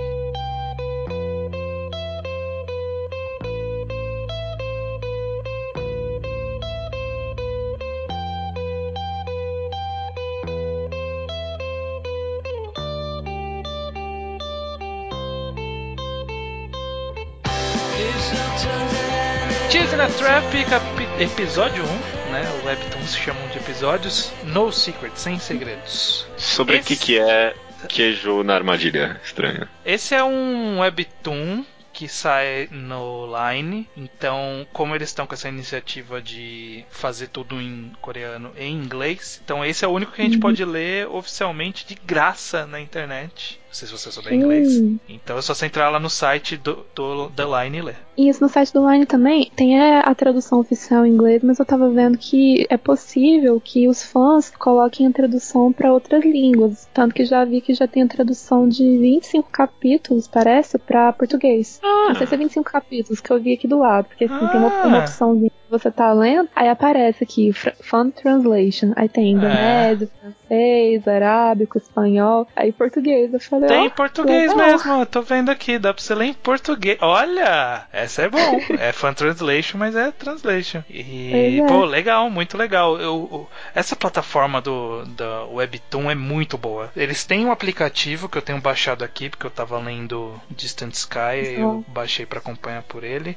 Cheese in a Trap, episódio 1, né? O Webtoon se chamam de episódios. No Secret, sem segredos. Sobre o que é queijo na armadilha estranha? Esse é um Webtoon que sai no Line. Então, como eles estão com essa iniciativa de fazer tudo em coreano e em inglês, então esse é o único que a gente pode ler oficialmente de graça na internet. Não sei se você souber inglês. Então é só você entrar lá no site do The Line e ler. Isso, no site do Line também tem a tradução oficial em inglês, mas eu tava vendo que é possível que os fãs coloquem a tradução para outras línguas. Tanto que já vi que já tem a tradução de 25 capítulos, parece, para português. Não sei se é 25 capítulos, que eu vi aqui do lado, porque assim, tem uma opçãozinha que você tá lendo, aí aparece aqui, Fan Translation. Aí tem indonésio, francês, arábico, espanhol, aí português. Eu falei, tem em português legal. mesmo, eu tô vendo aqui, dá pra você ler em português. Olha, essa é bom. É fan translation, mas é translation. E, pô, legal, muito legal. Essa plataforma do Webtoon é muito boa. Eles têm um aplicativo que eu tenho baixado aqui, porque eu tava lendo Distant Sky, eu baixei pra acompanhar por ele.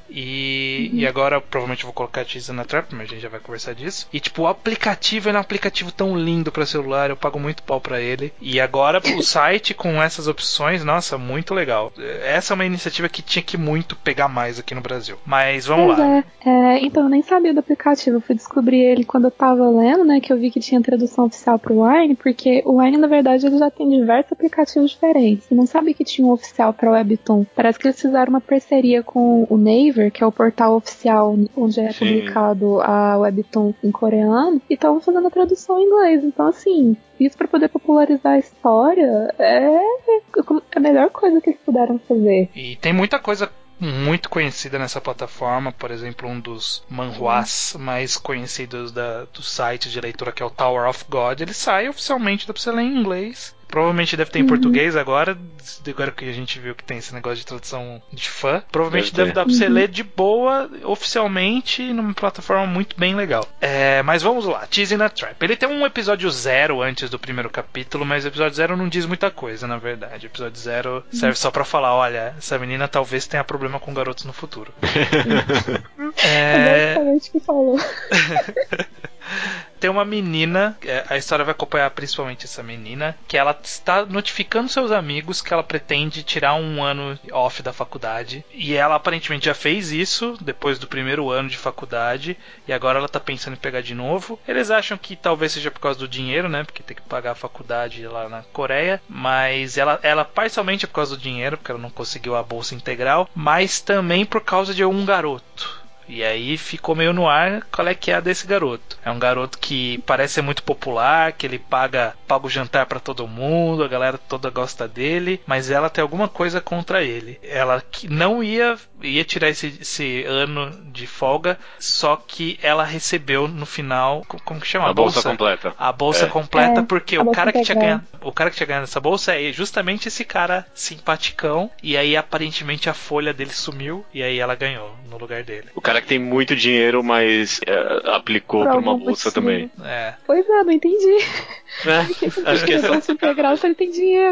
E agora, provavelmente, eu vou colocar Cheese na Trap, mas a gente já vai conversar disso. E, tipo, o aplicativo é um aplicativo tão lindo pra celular, eu pago muito pau pra ele. E agora, o site com essas opções, nossa, muito legal. Essa é uma iniciativa que tinha que muito pegar mais aqui no Brasil. Mas vamos lá. Então eu nem sabia do aplicativo, eu fui descobrir ele quando eu tava lendo, né, que eu vi que tinha tradução oficial pro Wine, porque o Wine, na verdade, ele já tem diversos aplicativos diferentes. Eu não sabia que tinha um oficial pra Webtoon. Parece que eles fizeram uma parceria com o Naver, que é o portal oficial onde é publicado a Webtoon em coreano, e estavam fazendo a tradução em inglês. Então, assim, isso para poder popularizar a história é a melhor coisa que eles puderam fazer. E tem muita coisa muito conhecida nessa plataforma, por exemplo, um dos manhwas mais conhecidos do site de leitura, que é o Tower of God, ele sai oficialmente, dá pra você ler em inglês. Provavelmente deve ter em português agora que a gente viu que tem esse negócio de tradução de fã. Provavelmente deve dar pra você ler de boa, oficialmente, numa plataforma muito bem legal. Mas vamos lá, Cheese in a Trap. Ele tem um episódio 0 antes do primeiro capítulo, mas o episódio 0 não diz muita coisa, na verdade. O episódio 0 serve só pra falar, olha, essa menina talvez tenha problema com garotos no futuro. É basicamente o que falou. Tem uma menina, a história vai acompanhar principalmente essa menina, que ela está notificando seus amigos que ela pretende tirar um ano off da faculdade. E ela aparentemente já fez isso depois do primeiro ano de faculdade. E agora ela está pensando em pegar de novo. Eles acham que talvez seja por causa do dinheiro, né? Porque tem que pagar a faculdade lá na Coreia. Mas ela parcialmente é por causa do dinheiro, porque ela não conseguiu a bolsa integral. Mas também por causa de um garoto. E aí ficou meio no ar qual é que é a desse garoto. É um garoto que parece ser muito popular, que ele paga o jantar pra todo mundo, a galera toda gosta dele, mas ela tem alguma coisa contra ele. Ela não ia tirar esse ano de folga, só que ela recebeu no final, como que chama? A bolsa completa. A bolsa completa, porque o cara que tinha ganhado essa bolsa é justamente esse cara simpaticão, e aí aparentemente a folha dele sumiu, e aí ela ganhou no lugar dele. O cara que tem muito dinheiro, mas aplicou pra uma bolsa também. Pois é, não entendi. Acho que bolsa integral se ele tem dinheiro.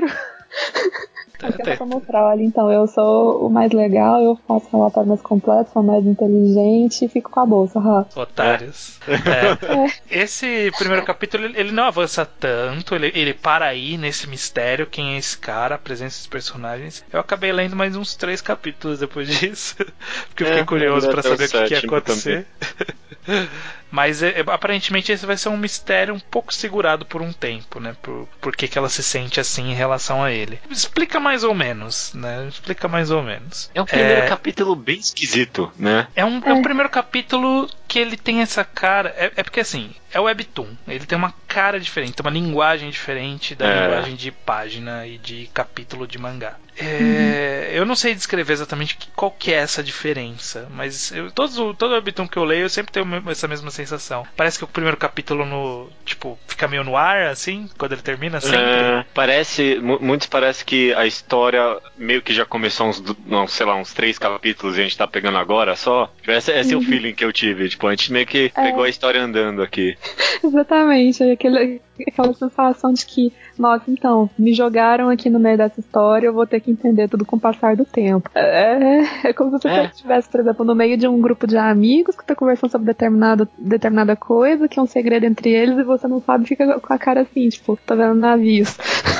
Aqui é só pra mostrar, olha, então, eu sou o mais legal, eu faço relatório mais completo, sou mais inteligente e fico com a bolsa, Otários. Esse primeiro capítulo, ele não avança tanto, ele para aí nesse mistério, quem é esse cara, a presença dos personagens. Eu acabei lendo mais uns 3 capítulos depois disso, porque eu fiquei curioso pra saber o que ia acontecer. Mas aparentemente esse vai ser um mistério um pouco segurado por um tempo, né? Por que ela se sente assim em relação a ele. Explica mais ou menos, né? Explica mais ou menos. É um primeiro capítulo bem esquisito, né? É um primeiro capítulo que ele tem essa cara. É porque assim, é o Webtoon. Ele tem uma cara diferente, tem uma linguagem diferente da linguagem de página e de capítulo de mangá. Eu não sei descrever exatamente qual que é essa diferença, mas todo Webtoon que eu leio eu sempre tenho essa mesma sensação. Parece que o primeiro capítulo fica meio no ar, assim, quando ele termina sempre. Muitos parece que a história meio que já começou uns 3 capítulos e a gente tá pegando agora só. Esse é o feeling que eu tive. Tipo, a gente meio que pegou a história andando aqui. Exatamente, aquela sensação de que, nossa, então, me jogaram aqui no meio dessa história, eu vou ter que entender tudo com o passar do tempo. É como se você estivesse, por exemplo, no meio de um grupo de amigos que tá conversando sobre determinada coisa, que é um segredo entre eles, e você não sabe, fica com a cara assim, tipo, tô vendo navios.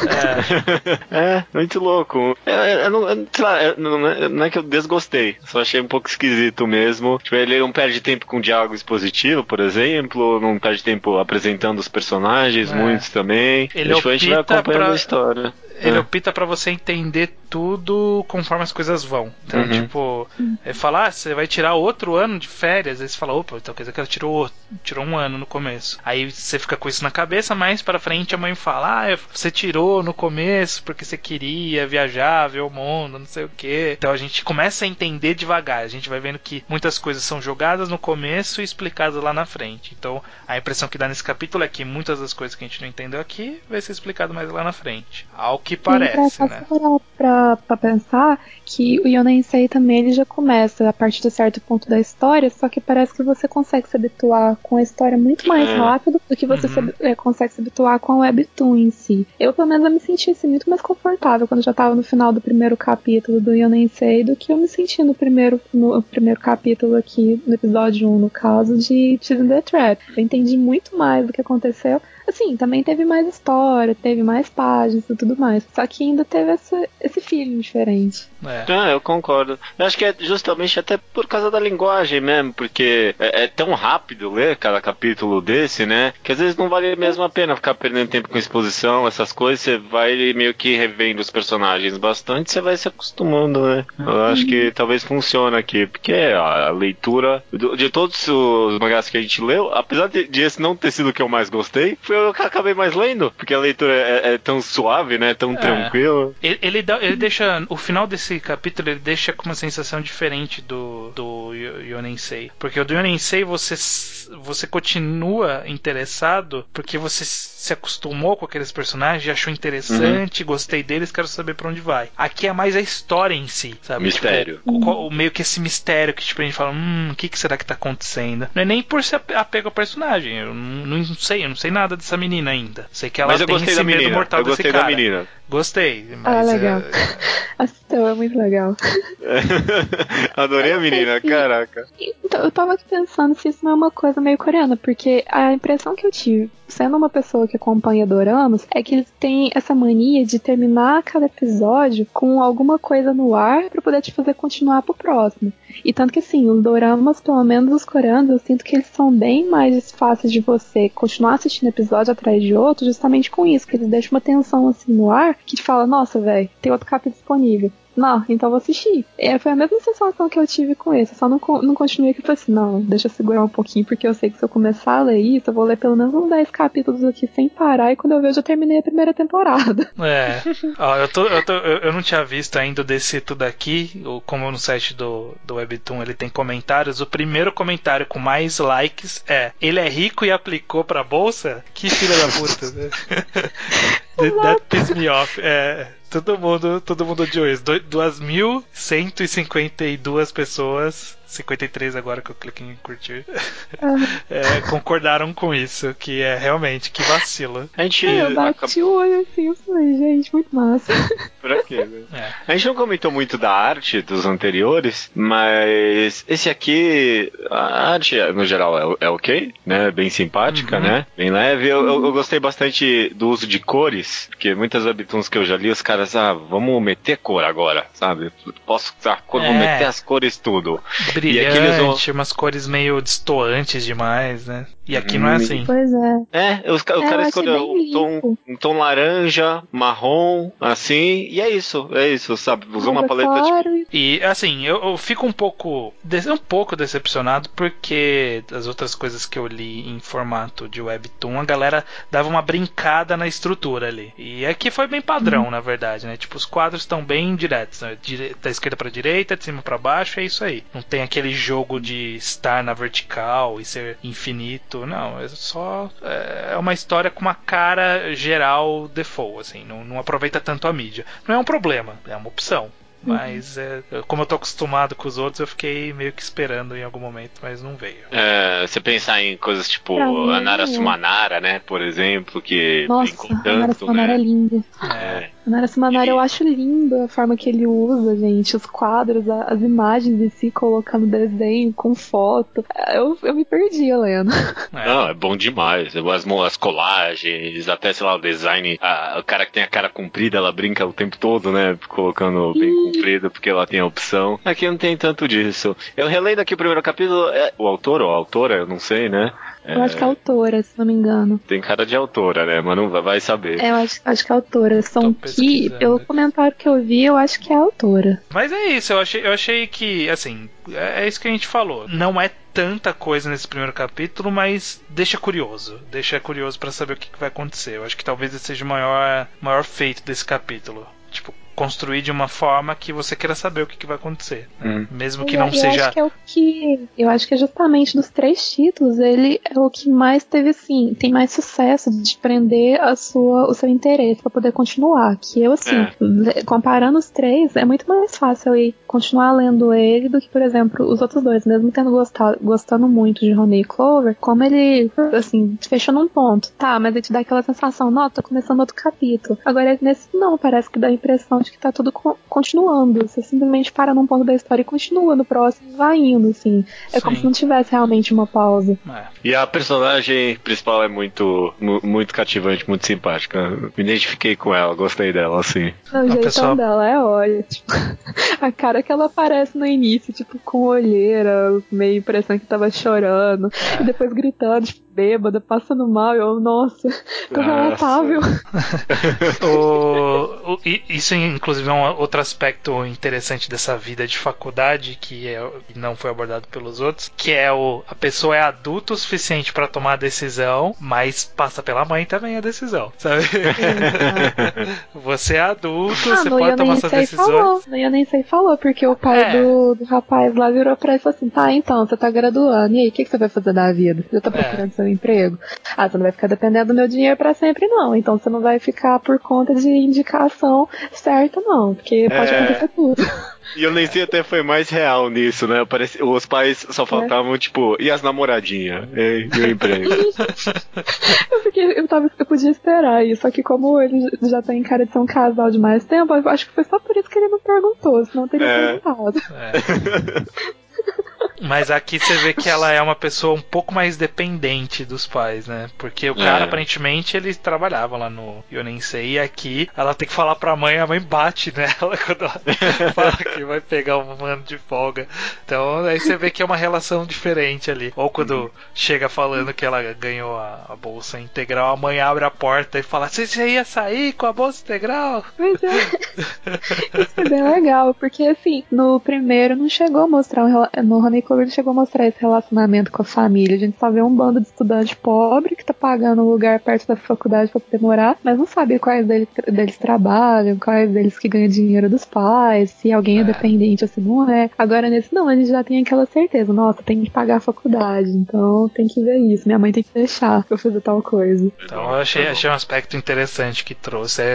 Muito louco. Não é que eu desgostei, só achei um pouco esquisito mesmo. Tipo, ele não perde tempo com diálogo expositivo, por exemplo, não perde tempo apresentando os personagens, muitos também. Ele a gente vai acompanhando a história. Ele opta pra você entender tudo conforme as coisas vão. Então, ele fala, você vai tirar outro ano de férias. Aí você fala, opa, então quer dizer que ela tirou um ano no começo. Aí você fica com isso na cabeça, mais pra frente a mãe fala, você tirou no começo porque você queria viajar, ver o mundo, não sei o quê. Então a gente começa a entender devagar. A gente vai vendo que muitas coisas são jogadas no começo e explicadas lá na frente. Então a impressão que dá nesse capítulo é que muitas das coisas que a gente não entendeu aqui vai ser explicado mais lá na frente. Ao que parece, né? Pra pensar que o Yonensei também ele já começa a partir de certo ponto da história, só que parece que você consegue se habituar com a história muito mais rápido do que você consegue se habituar com a Webtoon em si. Eu, pelo menos, me senti assim, muito mais confortável quando eu já tava no final do primeiro capítulo do Yonensei do que eu me senti no primeiro capítulo aqui, no episódio 1, no caso de Teasing the Trap. Eu entendi muito mais do que aconteceu. Assim, também teve mais história, teve mais páginas e tudo mais. Só que ainda teve esse feeling diferente. Eu concordo. Eu acho que é justamente até por causa da linguagem mesmo, porque é tão rápido ler cada capítulo desse, né? Que às vezes não vale mesmo a pena ficar perdendo tempo com exposição, essas coisas. Você vai meio que revendo os personagens bastante, você vai se acostumando, né? Eu acho que talvez funcione aqui, porque a leitura de todos os mangás que a gente leu, apesar de esse não ter sido o que eu mais gostei, foi o que eu acabei mais lendo, porque a leitura é tão suave, né? Tão tranquila. Ele deixa o final desse capítulo, ele deixa com uma sensação diferente do Yonensei, porque o do Yonensei você continua interessado porque você se acostumou com aqueles personagens, achou interessante, gostei deles, quero saber pra onde vai. Aqui é mais a história em si, sabe? Mistério. Meio que esse mistério que a gente fala, o que será que tá acontecendo? Não é nem por ser apego ao personagem, eu não sei nada dessa menina ainda. Sei que ela tem esse medo mortal desse cara. Eu gostei da menina. Gostei, mas... legal. Então, é muito legal. Adorei a menina, caraca. Então, eu tava aqui pensando se isso não é uma coisa meio coreana, porque a impressão que eu tive, sendo uma pessoa que acompanha doramas, é que eles têm essa mania de terminar cada episódio com alguma coisa no ar pra poder te fazer continuar pro próximo. E tanto que assim, os doramas, pelo menos os coreanos, eu sinto que eles são bem mais fáceis de você continuar assistindo episódio atrás de outro, justamente com isso, que eles deixam uma tensão assim no ar, que te fala, nossa, velho, tem outro capítulo disponível. Não, então vou assistir. Foi a mesma sensação que eu tive com esse. Eu só não continuei que eu falei assim, não, deixa eu segurar um pouquinho, porque eu sei que se eu começar a ler isso, eu vou ler pelo menos uns 10 capítulos aqui sem parar, e quando eu ver, eu já terminei a primeira temporada. Eu não tinha visto ainda desse tudo aqui, como no site do Webtoon ele tem comentários. O primeiro comentário com mais likes ele é rico e aplicou pra bolsa? Que filha da puta, né? That pissed me off. Todo mundo odiou isso. 2.152 pessoas 53 agora que eu cliquei em curtir, Aham. concordaram com isso, que é realmente, que vacilo. A gente Eu bati o olho assim, eu falei, gente, muito massa. Pra quê, né? É. A gente não comentou muito da arte dos anteriores, mas esse aqui, a arte no geral é ok, né? Bem simpática, né? Bem leve. Eu gostei bastante do uso de cores, porque muitas webtoons que eu já li, os caras, vamos meter cor agora, sabe? Posso usar cor, vou meter as cores tudo. Brilhante, E aqui eles vão... umas cores meio destoantes demais, né? E aqui não é assim. Pois é. o cara eu achei escolheu bem limpo. um tom laranja, marrom, assim, e é isso, sabe? Usou uma Rosa paleta de... claro E assim, eu fico um pouco decepcionado porque as outras coisas que eu li em formato de webtoon, a galera dava uma brincada na estrutura ali. E aqui foi bem padrão, na verdade, né? Tipo, os quadros estão bem diretos, né? Da esquerda pra direita, de cima pra baixo, é isso aí. Não tem aquele jogo de estar na vertical e ser infinito, não. É uma história com uma cara geral default, assim. Não aproveita tanto a mídia. Não é um problema, é uma opção. Mas, como eu tô acostumado com os outros, eu fiquei meio que esperando em algum momento, mas não veio. Você pensar em coisas tipo Pra mim, Anara Sumanara, né, por exemplo, que brincam Nossa, a Nara tanto, Sumanara é né? lindo. A Nara Sumanara eu acho lindo a forma que ele usa, gente. Os quadros, as imagens em si, colocando desenho com foto. Eu me perdi, Helena. Não, é bom demais. As colagens, até, sei lá, o design. O cara que tem a cara comprida, ela brinca o tempo todo, né? Colocando bem comprido, porque ela tem a opção. Aqui não tem tanto disso. Eu relendo aqui o primeiro capítulo. O autor ou a autora, eu não sei, né? Eu acho que é autora, se não me engano. Tem cara de autora, né? Mas não vai saber. Eu acho que é autora. São que, pesquisando. pelo comentário que eu vi, eu acho que é autora. Mas é isso, eu achei que, assim, é isso que a gente falou. Não é tanta coisa nesse primeiro capítulo, mas deixa curioso. Deixa curioso pra saber o que vai acontecer. Eu acho que talvez esse seja o maior feito desse capítulo. Tipo, construir de uma forma que você queira saber o que vai acontecer. Mesmo que não seja... Acho que é o que... Eu acho que é justamente dos 3 títulos, ele é o que mais teve, assim, tem mais sucesso de prender o seu interesse pra poder continuar. Que eu, assim, comparando os 3, é muito mais fácil eu ir continuar lendo ele do que, por exemplo, os outros 2. Mesmo tendo gostando muito de Honey Clover, como ele, assim, fechou num ponto. Tá, mas ele te dá aquela sensação, não, tô começando outro capítulo. Agora, nesse não, parece que dá a impressão de que tá tudo continuando. Você simplesmente para num ponto da história e continua no próximo, vai indo, assim. É como se não tivesse realmente uma pausa. E a personagem principal é muito cativante, muito simpática. Me identifiquei com ela, gostei dela, assim. O jeitão dela é ótimo. A cara que ela aparece no início, tipo, com olheira, meio impressão que tava chorando, e depois gritando, tipo, bêbada, passando mal, nossa, tão relatável. Isso, inclusive, é um outro aspecto interessante dessa vida de faculdade que não foi abordado pelos outros, que é a pessoa é adulta o suficiente pra tomar a decisão, mas passa pela mãe também a decisão, sabe? Você é adulto, você pode tomar suas decisões. Eu nem sei falou, porque o pai do rapaz lá virou pra ele e falou assim, tá, então, você tá graduando, e aí, o que você vai fazer da vida? Você tá procurando seu emprego? Você não vai ficar dependendo do meu dinheiro pra sempre, não. Então você não vai ficar por conta de indicação certa, não. Porque pode acontecer tudo. E eu nem sei, até foi mais real nisso, né? Os pais só faltavam, tipo, e as namoradinhas? E o emprego? Eu podia esperar isso, só que como ele já tem cara de ser um casal de mais tempo, eu acho que foi só por isso que ele não perguntou, senão teria perguntado. Mas aqui você vê que ela é uma pessoa um pouco mais dependente dos pais, né? Porque o cara, aparentemente, eles trabalhavam lá no Yonensei, e aqui ela tem que falar pra mãe, a mãe bate nela quando ela fala que vai pegar um ano de folga. Então aí você vê que é uma relação diferente ali. Ou quando chega falando que ela ganhou a bolsa integral, a mãe abre a porta e fala, você ia sair com a bolsa integral? Pois é. Isso é bem legal, porque assim, no primeiro não chegou a mostrar no Honey Clover não chegou a mostrar esse relacionamento com a família. A gente só vê um bando de estudante pobre que tá pagando um lugar perto da faculdade pra poder morar, mas não sabe quais deles trabalham, quais deles que ganham dinheiro dos pais, se alguém é dependente ou se não é. Agora nesse não, a gente já tem aquela certeza, nossa, tem que pagar a faculdade, então tem que ver isso, minha mãe tem que deixar pra eu fazer tal coisa. Então eu achei um aspecto interessante que trouxe.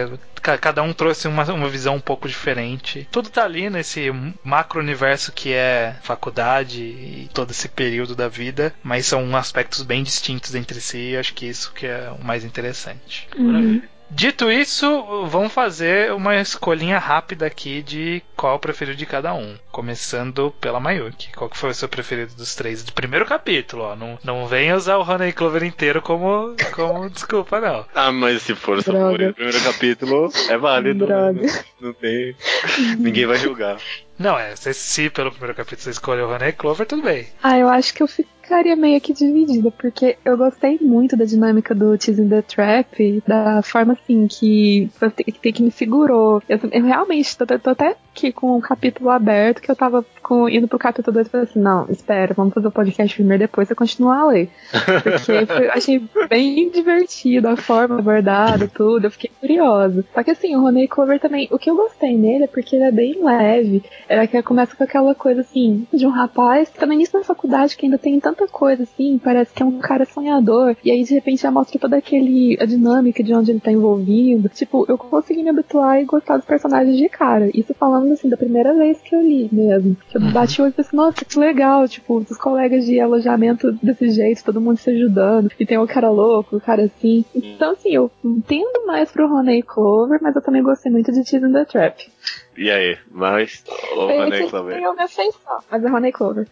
cada um trouxe uma visão um pouco diferente. Tudo tá ali nesse macro-universo que é faculdade e todo esse período da vida, mas são aspectos bem distintos entre si, e acho que isso que é o mais interessante. Dito isso, vamos fazer uma escolhinha rápida aqui de qual é o preferido de cada um. Começando pela Mayuki. Qual que foi o seu preferido dos três? Do primeiro capítulo, ó. Não venha usar o Honey Clover inteiro como desculpa, não. Ah, mas se for só o primeiro capítulo, é válido. Não tem... Ninguém vai julgar. Não, se pelo primeiro capítulo você escolheu o Honey Clover, tudo bem. Eu acho que eu ficaria meio que dividida, porque eu gostei muito da dinâmica do Teasing the Trap, da forma assim que me segurou. Eu realmente tô até aqui com o capítulo aberto, que eu tava indo pro capítulo 2 e falei assim, não, espera, vamos fazer o podcast primeiro, depois você continuar a ler. Porque eu achei bem divertido a forma abordada, tudo, eu fiquei curiosa. Só que assim, o Honey Clover também, o que eu gostei nele é porque ele é bem leve, era que começa com aquela coisa assim, de um rapaz que tá no início da faculdade, que ainda tem tanta coisa assim, parece que é um cara sonhador, e aí de repente já mostra toda a dinâmica de onde ele tá envolvido. Tipo, eu consegui me habituar e gostar dos personagens de cara. Isso falando assim, da primeira vez que eu li mesmo. Eu bati o olho e falei assim, nossa, que legal, tipo, os colegas de alojamento desse jeito, todo mundo se ajudando, e tem o cara louco, o cara assim. Então assim, eu tendo mais pro Honey Clover, mas eu também gostei muito de Teasing the Trap. E aí, mas o Honey Clover? Eu me afeição, mas é Honey Clover.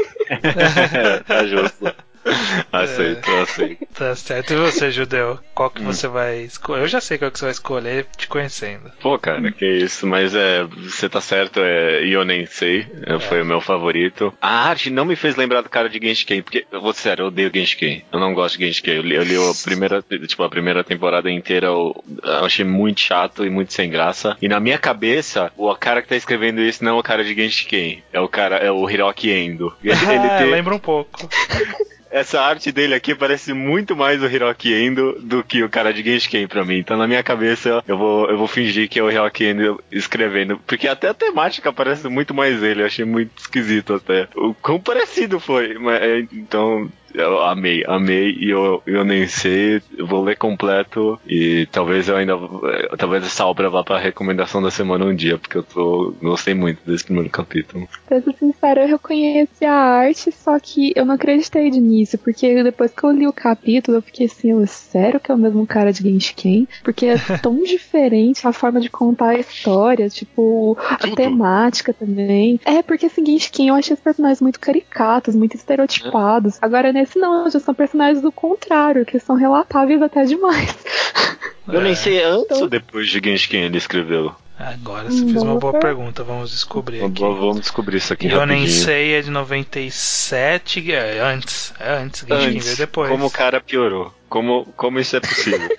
Tá justo. Aceito. Tá certo. E você, Judeu? Qual que você vai escolher? Eu já sei qual que você vai escolher te conhecendo. Pô, cara, que isso. Mas você tá certo, Yonensei foi o meu favorito. A arte não me fez lembrar do cara de Genshin, porque, eu vou ser sério, eu odeio Genshin. Eu não gosto de Genshin. Eu li a primeira temporada inteira, eu achei muito chato e muito sem graça. E na minha cabeça, o cara que tá escrevendo isso não é o cara de Genshin. É o Hiroki Endo. Lembra um pouco. Essa arte dele aqui parece muito mais o Hiroki Endo do que o cara de Genshin pra mim. Então na minha cabeça eu vou fingir que é o Hiroki Endo escrevendo. Porque até a temática parece muito mais ele. Eu achei muito esquisito até. O quão parecido foi. Então... Eu amei e eu nem sei, eu vou ler completo e talvez essa obra vá pra recomendação da semana um dia, porque eu gostei muito desse primeiro capítulo. Pra ser sincero, eu reconheci a arte, só que eu não acreditei de início, porque depois que eu li o capítulo, eu fiquei assim, sério que é o mesmo cara de Genshin? Porque é tão diferente a forma de contar a história, tipo, a temática também. Porque assim, Genshin eu achei os personagens muito caricatos, muito estereotipados. Agora nesse não, já são personagens do contrário, que são relatáveis até demais. Eu nem sei antes ou depois de Genshin ele escreveu. Agora você fez uma boa pergunta, vamos descobrir aqui. Vamos descobrir isso aqui rapidinho. Yonensei é de 97, antes Genshin veio depois. Como o cara piorou, como isso é possível?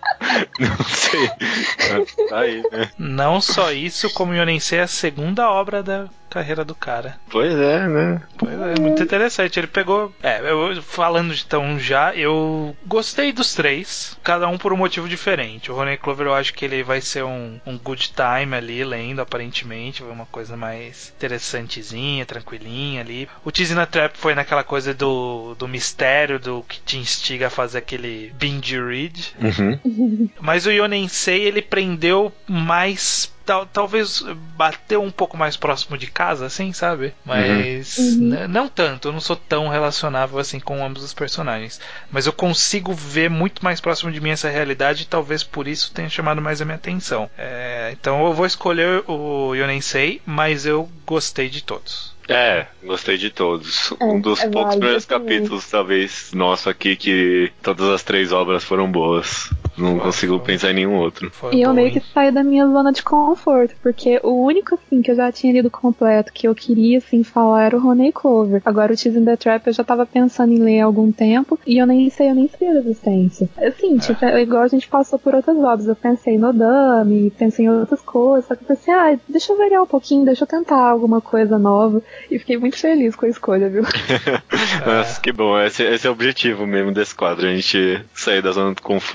Não sei. Tá aí, né? Não só isso, como Yonensei é a segunda obra da carreira do cara. Pois é, né? Pois é, muito interessante. Ele pegou... falando então eu gostei dos três, cada um por um motivo diferente. O Honey Clover eu acho que ele vai ser um good time ali, lendo, aparentemente. Vai uma coisa mais interessantezinha, tranquilinha ali. O Teasing the Trap foi naquela coisa do mistério, do que te instiga a fazer aquele binge read. Mas o Yonensei, ele prendeu mais... Talvez bateu um pouco mais próximo de casa, assim, sabe? Mas não tanto, eu não sou tão relacionável assim com ambos os personagens. Mas eu consigo ver muito mais próximo de mim essa realidade e talvez por isso tenha chamado mais a minha atenção. Então eu vou escolher o Yonensei, mas eu gostei de todos. Gostei de todos. Um dos poucos primeiros capítulos, talvez, nosso aqui, que todas as três obras foram boas. Não consigo pensar em nenhum outro. E eu meio que saí da minha zona de conforto, porque o único, assim, que eu já tinha lido completo, que eu queria, assim, falar era o Honey Clover. Agora o Teasing the Trap eu já tava pensando em ler há algum tempo, e eu nem sabia da existência. Assim, tipo, igual a gente passou por outras obras, eu pensei no Dami, pensei em outras coisas, só que eu pensei, deixa eu variar um pouquinho, deixa eu tentar alguma coisa nova. E fiquei muito feliz com a escolha, viu? Nossa, que bom. Esse é o objetivo mesmo desse quadro. A gente sair da zona de conforto. Eu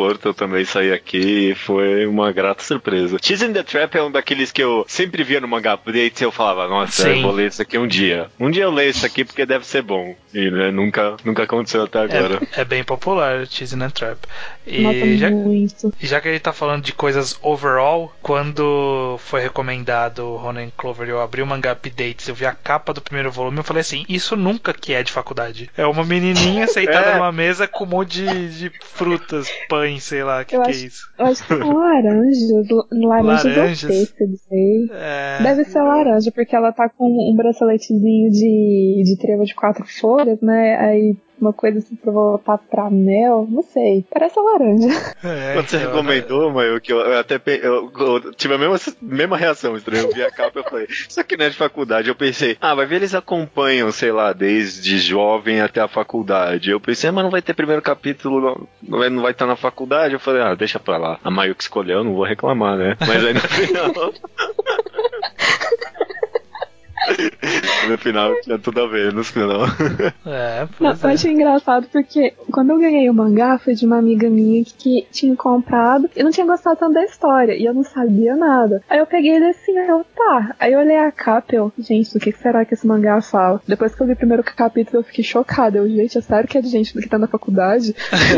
também sair aqui e foi uma grata surpresa. Cheese in the Trap é um daqueles que eu sempre via no Manga Update e eu falava, nossa, eu vou ler isso aqui um dia. Um dia eu leio isso aqui porque deve ser bom. E né, nunca aconteceu até agora. É bem popular, Cheese in the Trap. Nota muito. Já que a gente tá falando de coisas overall, quando foi recomendado o Ronin Clover, eu abri o Manga Updates, eu vi a capa do primeiro volume, eu falei assim, isso nunca que é de faculdade. É uma menininha sentada numa mesa com um monte de frutas, pães, sei lá, que é isso? Eu acho que são laranjas ou pêssegos, sei. Deve ser laranja, porque ela tá com um braceletezinho de trevo de 4 folhas, né? Aí uma coisa assim pra voltar pra mel, não sei. Parece laranja. Quando você recomendou, Maio, que eu até eu tive a mesma reação, estranho. Eu vi a capa e falei, isso aqui não é de faculdade. Eu pensei, vai ver, eles acompanham, sei lá, desde jovem até a faculdade. Eu pensei, mas não vai ter primeiro capítulo, não vai estar na faculdade. Eu falei, deixa pra lá. A Maio que escolheu, não vou reclamar, né? Mas aí no final... No final tinha tudo a ver, no final. Eu achei engraçado porque quando eu ganhei o mangá foi de uma amiga minha que tinha comprado e não tinha gostado tanto da história e eu não sabia nada. Aí eu peguei ele assim, tá. Aí eu olhei a capa e eu, gente, do que será que esse mangá fala? Depois que eu li o primeiro capítulo eu fiquei chocada. Gente, é sério que é de gente que tá na faculdade?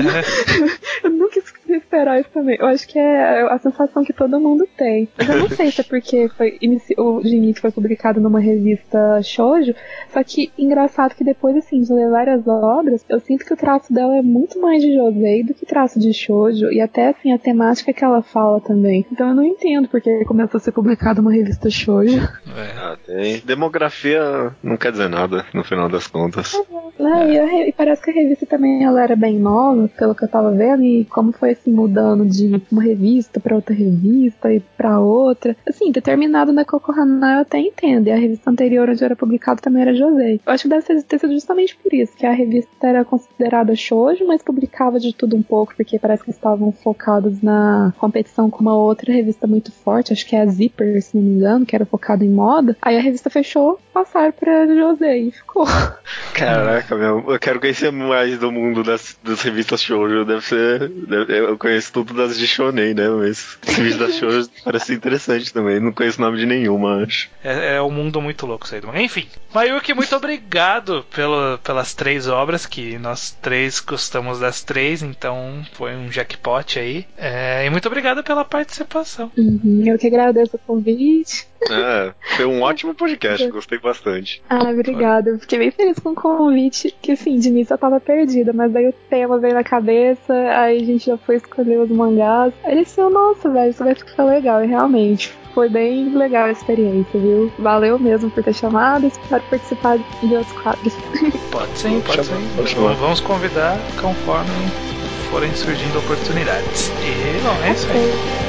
Eu nunca ia esperar isso também. Eu acho que é a sensação que todo mundo tem. Mas eu não sei se é porque o de início foi publicado numa revista shoujo, só que engraçado que depois, assim, de ler várias obras, eu sinto que o traço dela é muito mais de josei do que traço de shoujo, e até, assim, a temática que ela fala também. Então eu não entendo porque começou a ser publicado numa revista shoujo. Tem. Demografia não quer dizer nada, no final das contas. E parece que a revista também ela era bem nova, pelo que eu tava vendo, e como foi, assim, mudando de uma revista pra outra revista e pra outra. Assim, determinado na Kokohana eu até entendo, e a revista anterior onde era publicado também era josei. Eu acho que deve ter sido justamente por isso, que a revista era considerada shoujo, mas publicava de tudo um pouco, porque parece que estavam focados na competição com uma outra revista muito forte, acho que é a Zipper, se não me engano, que era focada em moda. Aí a revista fechou, passaram pra josei e ficou. Caraca, eu quero conhecer mais do mundo das revistas shoujo. Eu conheço tudo das de shonen, né? Mas as revistas shoujo parece interessante também. Não conheço o nome de nenhuma, acho. É um mundo muito louco isso aí. Enfim, Mayuki, muito obrigado pelas 3 obras, que nós 3 gostamos das 3, então foi um jackpot aí. E muito obrigado pela participação. Eu que agradeço o convite. Foi um ótimo podcast, gostei bastante. Obrigada. Eu fiquei bem feliz com o convite, que assim, de início eu tava perdida, mas daí o tema veio na cabeça, aí a gente já foi escolher os mangás. Aí ele disse, nossa, velho, isso vai ficar legal, e realmente. Foi bem legal a experiência, viu? Valeu mesmo por ter chamado, espero participar de outros quadros. Pode sim. Vamos convidar conforme forem surgindo oportunidades. E, bom, é isso aí.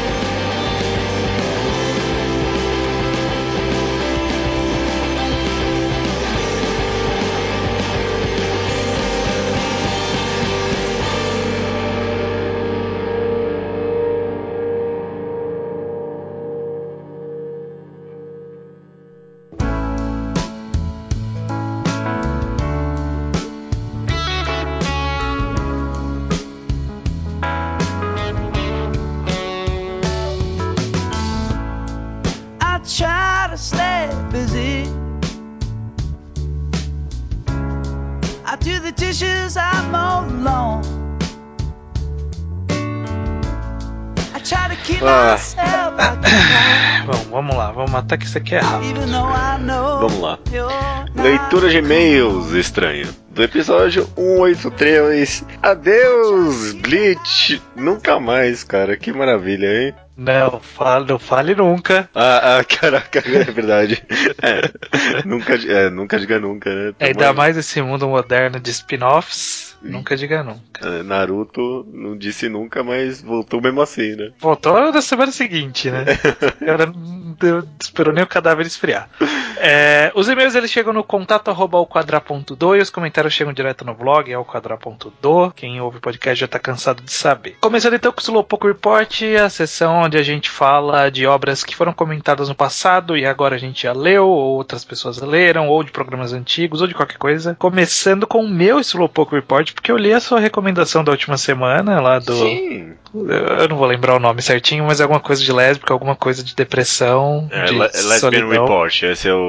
Vamos até que isso aqui é rápido. Vamos lá. Leitura de e-mails, estranho. Do episódio 183. Adeus, Bleach. Nunca mais, cara. Que maravilha, hein? Não fale nunca. Caraca, é verdade. Nunca diga nunca, né? Ainda mais esse mundo moderno de spin-offs. Nunca diga nunca. Naruto não disse nunca, mas voltou mesmo assim, né? Voltou na semana seguinte, né? Não esperou nem o cadáver esfriar. Os e-mails eles chegam no contato@alquadra.do e os comentários chegam direto no blog, alquadra.do. Quem ouve o podcast já tá cansado de saber. Começando então com o Slowpoke Report, a sessão onde a gente fala de obras que foram comentadas no passado e agora a gente já leu, ou outras pessoas leram, ou de programas antigos, ou de qualquer coisa. Começando com o meu Slowpoke Report, porque eu li a sua recomendação da última semana, lá do... Sim. Eu não vou lembrar o nome certinho, mas é alguma coisa de lésbica, alguma coisa de depressão, de Lesbian solidão. Report, esse é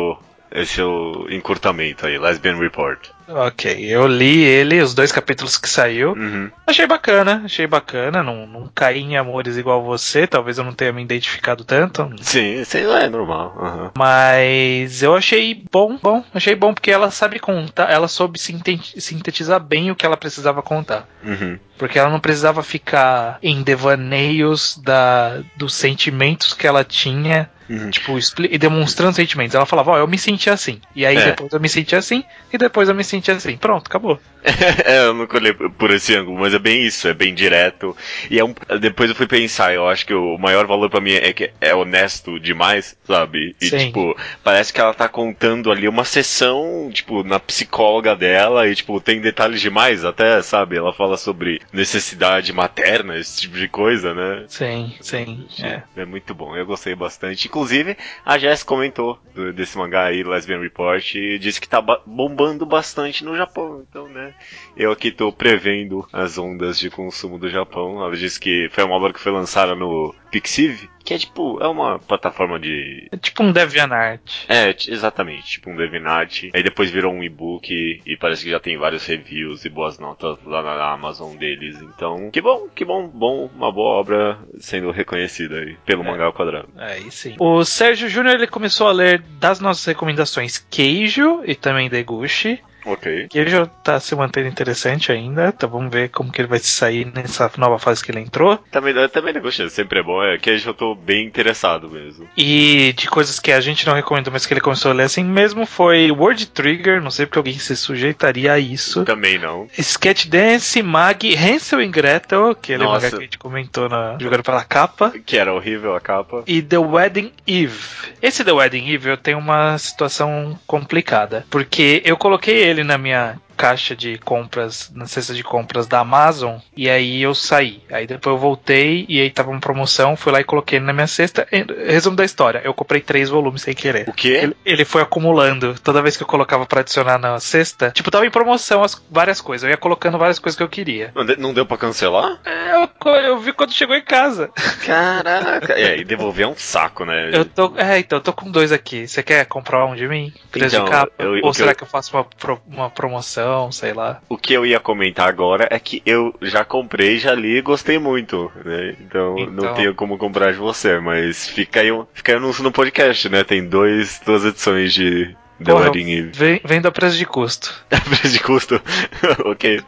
o encurtamento aí, Lesbian Report. Ok, eu li ele, os 2 capítulos que saiu. Uhum. Achei bacana, não caí em amores igual você, talvez eu não tenha me identificado tanto. Sim, é normal. Uhum. Mas eu achei bom porque ela sabe contar, ela soube sintetizar bem o que ela precisava contar. Uhum. Porque ela não precisava ficar em devaneios dos sentimentos que ela tinha, tipo, e demonstrando sentimentos. Ela falava, eu me senti assim. E aí depois eu me senti assim, e depois eu me senti assim. Pronto, acabou. Eu nunca olhei por esse ângulo, mas é bem isso, é bem direto. E depois eu fui pensar, eu acho que o maior valor pra mim é que é honesto demais, sabe? E Sim. tipo, parece que ela tá contando ali uma sessão, tipo, na psicóloga dela, e tipo, tem detalhes demais até, sabe? Ela fala sobre necessidade materna, esse tipo de coisa, né? Sim. É muito bom, eu gostei bastante. Inclusive, a Jess comentou desse mangá aí, Lesbian Report, e disse que tá bombando bastante no Japão, então, né? Eu aqui tô prevendo as ondas de consumo do Japão. Ela disse que foi uma obra que foi lançada no Pixiv, que é tipo, é uma plataforma de... É tipo um DeviantArt. Exatamente, tipo um DeviantArt. Aí depois virou um e-book e parece que já tem vários reviews e boas notas lá na Amazon deles. Então, que bom, uma boa obra sendo reconhecida aí pelo Mangá ao Quadrado. Aí sim. O Sérgio Júnior, ele começou a ler das nossas recomendações Keijo e também Deguchi. Ok. Que ele já tá se mantendo interessante ainda, então vamos ver como que ele vai se sair nessa nova fase que ele entrou. Também negócio, sempre é bom, que eu já tô bem interessado mesmo. E de coisas que a gente não recomendou, mas que ele começou a ler assim mesmo, foi Word Trigger, não sei porque alguém se sujeitaria a isso. Também não. Sketch Dance, Mag, Hansel e Gretel, que ele é mangá que a gente comentou jogando pela capa. Que era horrível a capa. E The Wedding Eve. Esse The Wedding Eve eu tenho uma situação complicada, porque eu coloquei ele na minha caixa de compras, na cesta de compras da Amazon, e aí eu saí. Aí depois eu voltei e aí tava uma promoção, fui lá e coloquei ele na minha cesta. Resumo da história, eu comprei 3 volumes sem querer. O quê? Ele foi acumulando. Toda vez que eu colocava pra adicionar na cesta, tipo, tava em promoção várias coisas. Eu ia colocando várias coisas que eu queria. Não deu pra cancelar? Eu vi quando chegou em casa. Caraca. E devolver é um saco, né? Eu tô com 2 aqui. Você quer comprar um de mim? Preço de capa? Ou será que eu faço uma promoção? Sei lá. O que eu ia comentar agora é que eu já comprei, já li e gostei muito, né? Então não tenho como comprar de você, mas fica aí anúncio no podcast, né? Tem duas edições de The Wedding Eve. Vendo a preço de custo. Preço de custo? Ok.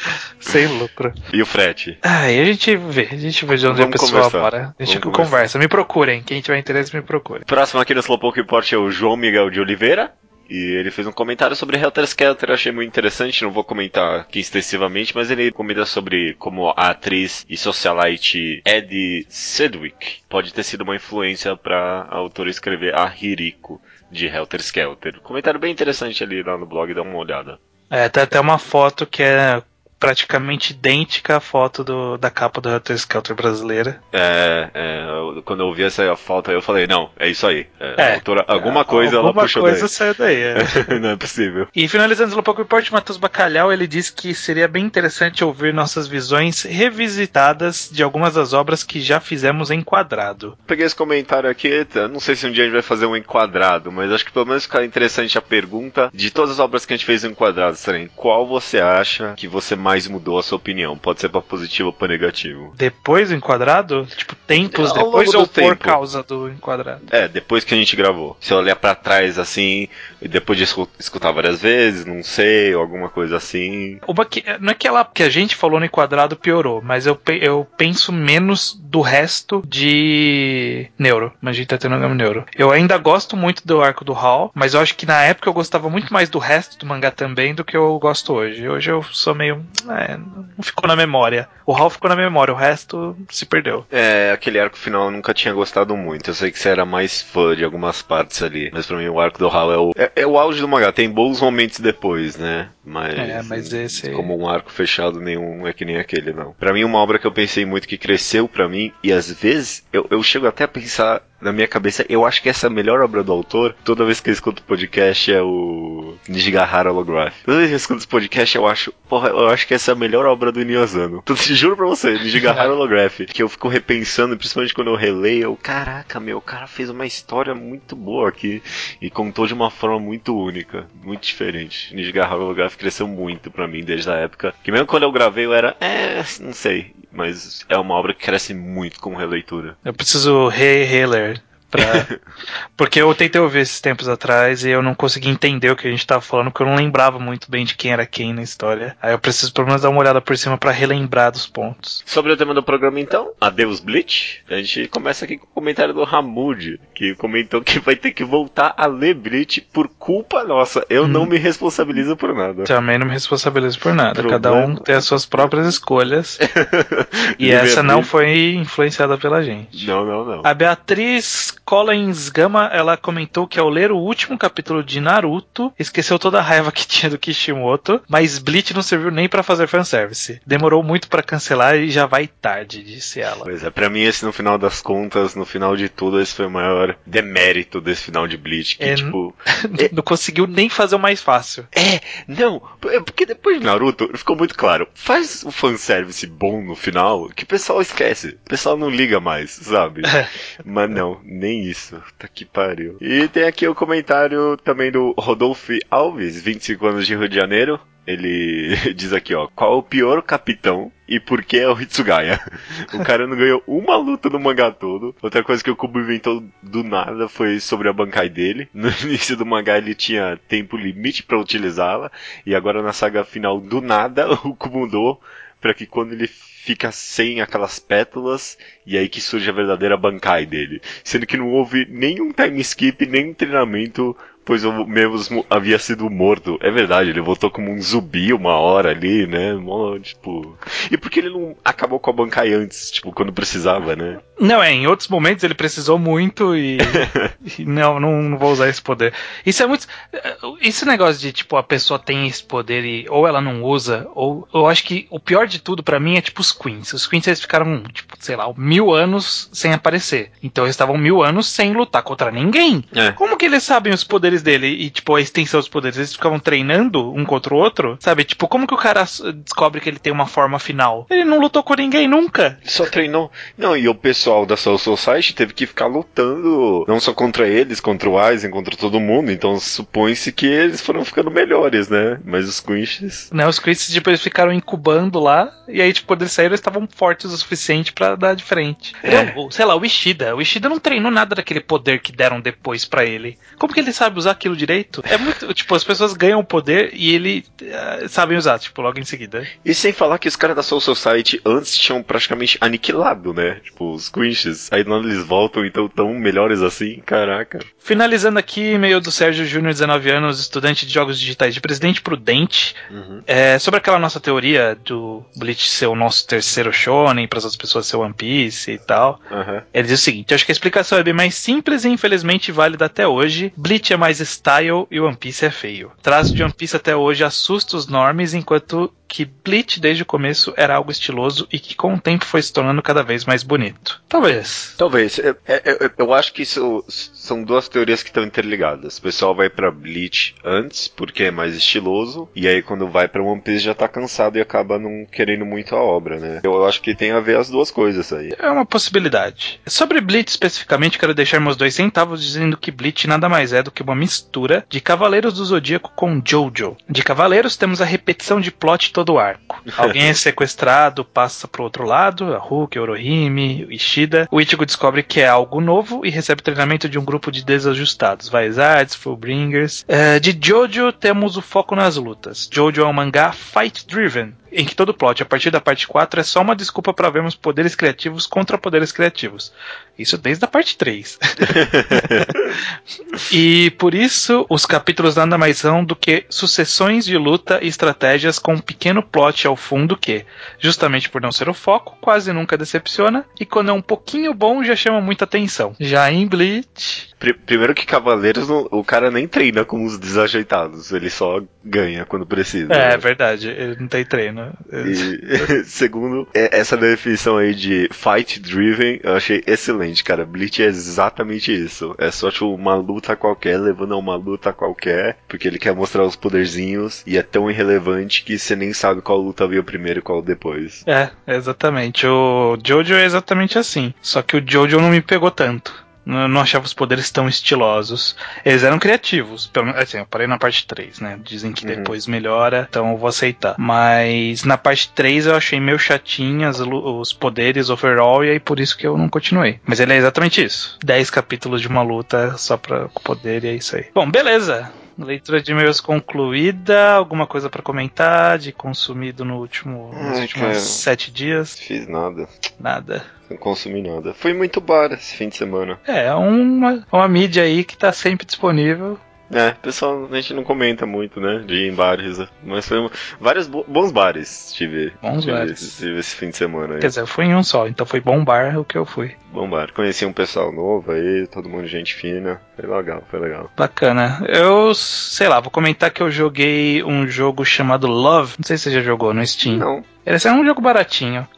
Sem lucro. E o frete? Aí a gente vê de onde a pessoa mora. A gente conversa. Me procurem. Quem tiver interesse, me procure. Próximo aqui no Slowpoke Report é o João Miguel de Oliveira. E ele fez um comentário sobre Helter Skelter, eu achei muito interessante, não vou comentar aqui extensivamente, mas ele comenta sobre como a atriz e socialite Eddie Sedgwick pode ter sido uma influência para a autora escrever a Hiriko de Helter Skelter. Comentário bem interessante ali lá no blog, dá uma olhada. Tem até uma foto que é praticamente idêntica à foto da capa do Helter Skelter brasileira. Quando eu vi essa foto aí eu falei, não, é isso aí. A autora, alguma coisa ela puxou daí. Alguma coisa saiu daí. Não é possível. E finalizando o Slowpoke Report, Matheus Bacalhau, ele disse que seria bem interessante ouvir nossas visões revisitadas de algumas das obras que já fizemos em quadrado. Peguei esse comentário aqui, não sei se um dia a gente vai fazer um enquadrado, mas acho que pelo menos fica interessante a pergunta de todas as obras que a gente fez em enquadrado, Seren, qual você acha que você mais mudou a sua opinião? Pode ser pra positivo ou pra negativo. Depois do enquadrado? Tipo, tempos depois ou por causa do enquadrado? Depois que a gente gravou. Se eu olhar pra trás assim, e depois de escutar várias vezes, não sei, ou alguma coisa assim. Não é que a gente falou no enquadrado piorou, mas eu penso menos do resto de Neuro. Mas a gente tá tendo um Neuro. Eu ainda gosto muito do arco do Hall, mas eu acho que na época eu gostava muito mais do resto do mangá também do que eu gosto hoje. Hoje eu sou meio... não ficou na memória. O Hall ficou na memória, o resto se perdeu. Aquele arco final eu nunca tinha gostado muito. Eu sei que você era mais fã de algumas partes ali, mas pra mim o arco do Hall é o auge do mangá. Tem bons momentos depois, né? Mas esse... como um arco fechado, nenhum é que nem aquele, não. Pra mim, uma obra que eu pensei muito que cresceu pra mim, e às vezes eu chego até a pensar na minha cabeça, eu acho que essa é a melhor obra do autor. Toda vez que eu escuto o podcast é o Nijigahara Holograph. Toda vez que eu escuto esse podcast eu acho que essa é a melhor obra do Inuyasano. Então, juro pra você, Nijigahara Holograph, que eu fico repensando, principalmente quando eu releio, caraca, o cara fez uma história muito boa aqui e contou de uma forma muito única, muito diferente. Nijigahara Holograph cresceu muito pra mim desde a época, que mesmo quando eu gravei eu era, não sei, mas é uma obra que cresce muito com releitura. Eu preciso reler. Porque eu tentei ouvir esses tempos atrás e eu não consegui entender o que a gente tava falando, porque eu não lembrava muito bem de quem era quem na história. Aí eu preciso pelo menos dar uma olhada por cima pra relembrar dos pontos. Sobre o tema do programa então, adeus Bleach. A gente começa aqui com o comentário do Hamoud, que comentou que vai ter que voltar a ler Bleach por culpa nossa. Eu não me responsabilizo por nada. Também não me responsabilizo por nada. Cada um tem as suas próprias escolhas. E essa não foi influenciada pela gente. Não. A Beatriz Collins Gama, ela comentou que ao ler o último capítulo de Naruto, esqueceu toda a raiva que tinha do Kishimoto, mas Bleach não serviu nem pra fazer fanservice. Demorou muito pra cancelar e já vai tarde, disse ela. Pois é, pra mim esse no final das contas, no final de tudo, esse foi o maior demérito desse final de Bleach, que não conseguiu nem fazer o mais fácil. Porque depois de Naruto, ficou muito claro, faz o fanservice bom no final, que o pessoal esquece, o pessoal não liga mais, sabe? Mas não, nem isso, tá que pariu. E tem aqui o comentário também do Rodolfo Alves, 25 anos de Rio de Janeiro. Ele diz aqui, ó, qual o pior capitão e por que é o Hitsugaya? O cara não ganhou uma luta no mangá todo. Outra coisa que o Kubo inventou do nada foi sobre a Bankai dele. No início do mangá ele tinha tempo limite pra utilizá-la, e agora na saga final do nada o Kubo mudou pra que quando ele fica sem aquelas pétalas, e aí que surge a verdadeira Bankai dele. Sendo que não houve nenhum time skip, nem treinamento, pois o mesmo havia sido morto. É verdade, ele voltou como um zumbi uma hora ali, né? Tipo... E por que ele não acabou com a Bankai antes, tipo, quando precisava, né? Não, em outros momentos ele precisou muito e não vou usar esse poder. Isso é muito... Esse negócio de, tipo, a pessoa tem esse poder e ou ela não usa, ou... Eu acho que o pior de tudo pra mim é, tipo, os Queens. Os Queens, eles ficaram, tipo, sei lá, 1000 anos sem aparecer. Então eles estavam 1000 anos sem lutar contra ninguém. Como que eles sabem os poderes dele e, tipo, a extensão dos poderes? Eles ficavam treinando um contra o outro? Sabe? Tipo, como que o cara descobre que ele tem uma forma final? Ele não lutou com ninguém nunca. Só treinou. Não, e o pessoal da Soul Society teve que ficar lutando não só contra eles, contra o Aizen, contra todo mundo. Então supõe-se que eles foram ficando melhores, né? Mas os Quinches... Não, os Quinches, tipo, eles ficaram incubando lá, e aí, tipo, quando eles saíram, eles estavam fortes o suficiente pra dar de frente. Sei lá, o Ishida não treinou nada daquele poder que deram depois pra ele. Como que ele sabe usar aquilo direito? É muito, tipo, as pessoas ganham o poder e ele sabem usar, tipo, logo em seguida. E sem falar que os caras da Soul Society antes tinham praticamente aniquilado, né? Tipo, os Quinches. Aí quando eles voltam, então tão melhores assim, caraca. Finalizando aqui, e-mail do Sérgio Júnior, 19 anos, estudante de jogos digitais de Presidente Prudente. Sobre aquela nossa teoria do Bleach ser o nosso terceiro shonen, para as outras pessoas ser One Piece e tal. Ele diz o seguinte: eu acho que a explicação é bem mais simples e infelizmente válida até hoje. Bleach é mais style e One Piece é feio. O traço de One Piece até hoje assusta os normies, enquanto que Bleach desde o começo era algo estiloso e que com o tempo foi se tornando cada vez mais bonito. Talvez. Eu acho que isso são duas teorias que estão interligadas. O pessoal vai pra Bleach antes porque é mais estiloso, e aí quando vai pra One Piece já tá cansado e acaba não querendo muito a obra, né? Eu acho que tem a ver as duas coisas aí. É uma possibilidade. Sobre Bleach especificamente, quero deixar meus 2 centavos dizendo que Bleach nada mais é do que uma mistura de Cavaleiros do Zodíaco com Jojo. De Cavaleiros temos a repetição de plot todo o arco. Alguém é sequestrado, passa pro outro lado, a Hulk, a Orohime, o Ishida. O Ichigo descobre que é algo novo e recebe treinamento de um grupo de desajustados, Vizards, Fullbringers. De Jojo temos o foco nas lutas. Jojo é um mangá fight-driven, em que todo plot, a partir da parte 4, é só uma desculpa para vermos poderes criativos contra poderes criativos. Isso desde a parte 3. E por isso, os capítulos nada mais são do que sucessões de luta e estratégias com um pequeno plot ao fundo que, justamente por não ser o foco, quase nunca decepciona, e quando é um pouquinho bom, já chama muita atenção. Já em Bleach... Primeiro que Cavaleiros, o cara nem treina com os desajeitados, ele só ganha quando precisa. É verdade, ele não tem treino. E segundo, essa definição aí de fight driven, eu achei excelente, cara. Bleach é exatamente isso. É só tipo uma luta qualquer, levando a uma luta qualquer, porque ele quer mostrar os poderzinhos e é tão irrelevante que você nem sabe qual luta veio primeiro e qual depois. Exatamente. O Jojo é exatamente assim. Só que o Jojo não me pegou tanto. Eu não achava os poderes tão estilosos. Eles eram criativos. Assim, eu parei na parte 3, né? Dizem que depois melhora, então eu vou aceitar. Mas na parte 3 eu achei meio chatinhas os poderes overall, e aí por isso que eu não continuei. Mas ele é exatamente isso. 10 capítulos de uma luta só pra poder, e é isso aí. Bom, beleza. Leitura de e-mails concluída. Alguma coisa pra comentar de consumido nos últimos 7 dias? Fiz nada. Nada. Não consumi nada. Fui muito bar esse fim de semana. É uma mídia aí que tá sempre disponível. Pessoal, a gente não comenta muito, né, de ir em bares, mas foi vários bons bares tive esse fim de semana aí. Quer dizer, eu fui em um só, então foi bom bar o que eu fui. Bom bar, conheci um pessoal novo aí, todo mundo gente fina, foi legal. Bacana. Eu, sei lá, vou comentar que eu joguei um jogo chamado Love, não sei se você já jogou no Steam. Não. Esse é um jogo baratinho.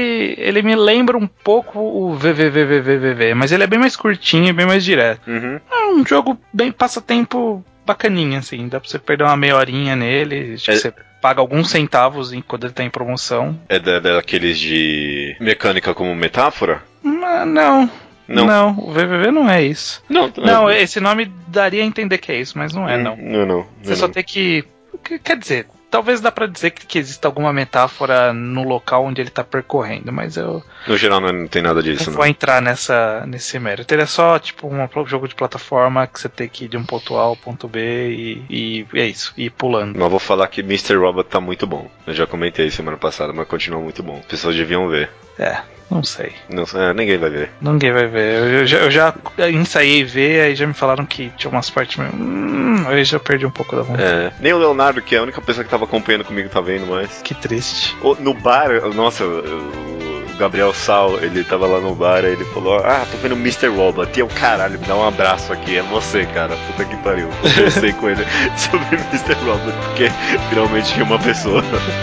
Ele me lembra um pouco o VVVVVV, mas ele é bem mais curtinho e bem mais direto. É um jogo bem passatempo bacaninha, assim. Dá pra você perder uma meia horinha nele. Você paga alguns centavos quando ele tá em promoção. É daqueles de mecânica como metáfora? Não. Não, o VVV não é isso. Não, esse nome daria a entender que é isso, mas não é, não. Não. Você só tem que... Quer dizer... Talvez dá pra dizer que exista alguma metáfora no local onde ele tá percorrendo, mas eu... No geral não tem nada disso, não vou entrar nesse mérito. Ele é só tipo um jogo de plataforma que você tem que ir de um ponto A ao ponto B e é isso, e ir pulando. Mas vou falar que Mr. Robot tá muito bom. Eu já comentei semana passada, mas continua muito bom. As pessoas deviam ver. Não sei. Ninguém vai ver. Ninguém vai ver. Eu já ensaiei ver, aí já me falaram que tinha umas partes meio... aí já perdi um pouco da vontade. Nem o Leonardo, que é a única pessoa que tava acompanhando comigo, tá vendo mais. Que triste. No bar, nossa, o Gabriel Sal, ele tava lá no bar, aí ele falou, tô vendo o Mr. Robot. E eu, caralho, me dá um abraço aqui, é você, cara. Puta que pariu. Eu conversei com ele sobre o Mr. Robot, porque finalmente tinha uma pessoa.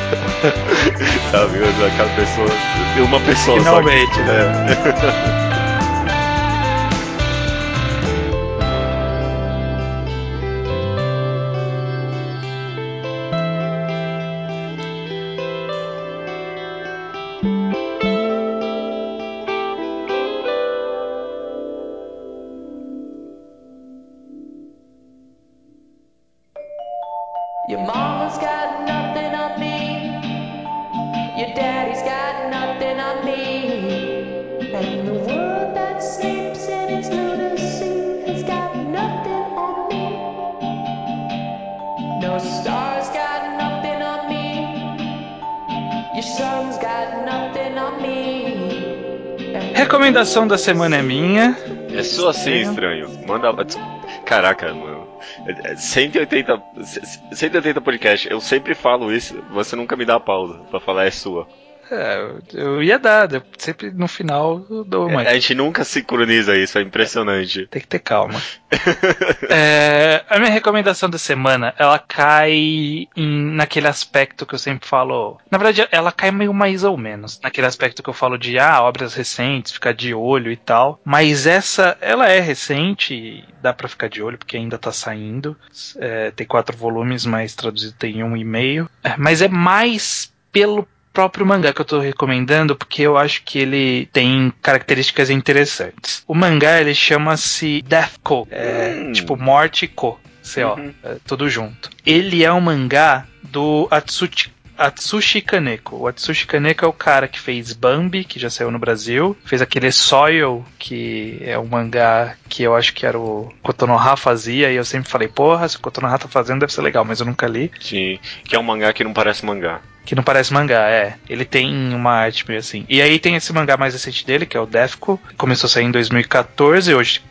Sabe, aquela pessoa... Uma pessoa finalmente, só que, né? Your mama's got nothing on me. Your daddy's got nothing on me. And the world that sleeps in its lunacy has got nothing on me. No star's got nothing on me. Your sun's got nothing on me. Recomendação da semana é minha. É sua sim, estranho. Manda... Caraca, mano. 180 podcast, eu sempre falo isso, você nunca me dá a pausa pra falar é sua. Eu ia dar, sempre no final eu dou uma. A gente nunca sincroniza isso, é impressionante. Tem que ter calma. A minha recomendação da semana, ela cai naquele aspecto que eu sempre falo. Na verdade, ela cai meio mais ou menos. Naquele aspecto que eu falo de obras recentes, ficar de olho e tal. Mas ela é recente, dá pra ficar de olho, porque ainda tá saindo. Tem 4 volumes, mas traduzido tem 1,5. Mas é mais pelo próprio mangá que eu tô recomendando, porque eu acho que ele tem características interessantes. O mangá, ele chama-se Death Co. Tipo Morte Co. C-O. Tudo junto. Ele é um mangá do Atsushi Kaneko. O Atsushi Kaneko é o cara que fez Bambi, que já saiu no Brasil. Fez aquele Soil, que é um mangá que eu acho que era o Kotonoha fazia, e eu sempre falei, porra, se o Kotonoha tá fazendo deve ser legal, mas eu nunca li. Sim, que é um mangá que não parece mangá. Que não parece mangá, Ele tem uma arte meio assim. E aí tem esse mangá mais recente dele, que é o Deathco. Começou a sair em 2014, hoje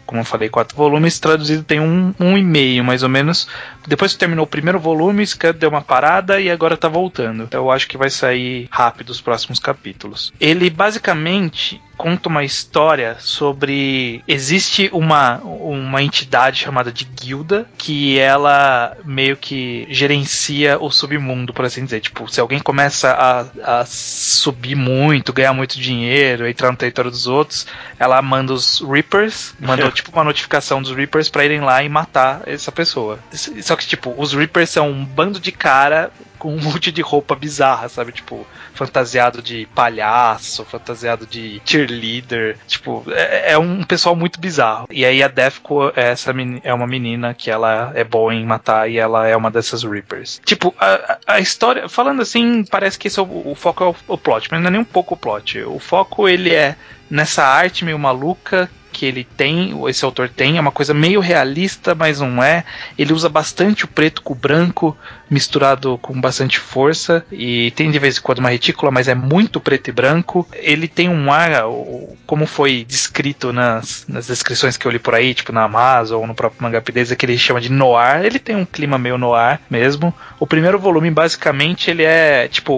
como eu falei, 4 volumes, traduzido tem um e meio, mais ou menos. Depois que terminou o primeiro volume, Scan deu uma parada e agora tá voltando. Então eu acho que vai sair rápido os próximos capítulos. Ele basicamente conta uma história sobre... Existe uma entidade chamada de Guilda, que ela meio que gerencia o submundo, por assim dizer. Tipo, se alguém começa a subir muito, ganhar muito dinheiro, entrar no território dos outros, ela manda os Reapers, manda tipo uma notificação dos Reapers pra irem lá e matar essa pessoa. Só que, tipo, os Reapers são um bando de cara com um monte de roupa bizarra, sabe? Tipo, fantasiado de palhaço, fantasiado de cheerleader. Tipo, é um pessoal muito bizarro. E aí a Defco é uma menina que ela é boa em matar e ela é uma dessas Reapers. Tipo, a história, falando assim, parece que esse é o foco é o plot, mas não é nem um pouco o plot. O foco, ele é nessa arte meio maluca que ele tem, esse autor tem, é uma coisa meio realista, mas não é. Ele usa bastante o preto com o branco, misturado com bastante força, e tem de vez em quando uma retícula, mas é muito preto e branco. Ele tem um ar, como foi descrito nas descrições que eu li por aí, tipo na Amazon ou no próprio Mangapideza, que ele chama de noir. Ele tem um clima meio noir mesmo. O primeiro volume, basicamente, ele é tipo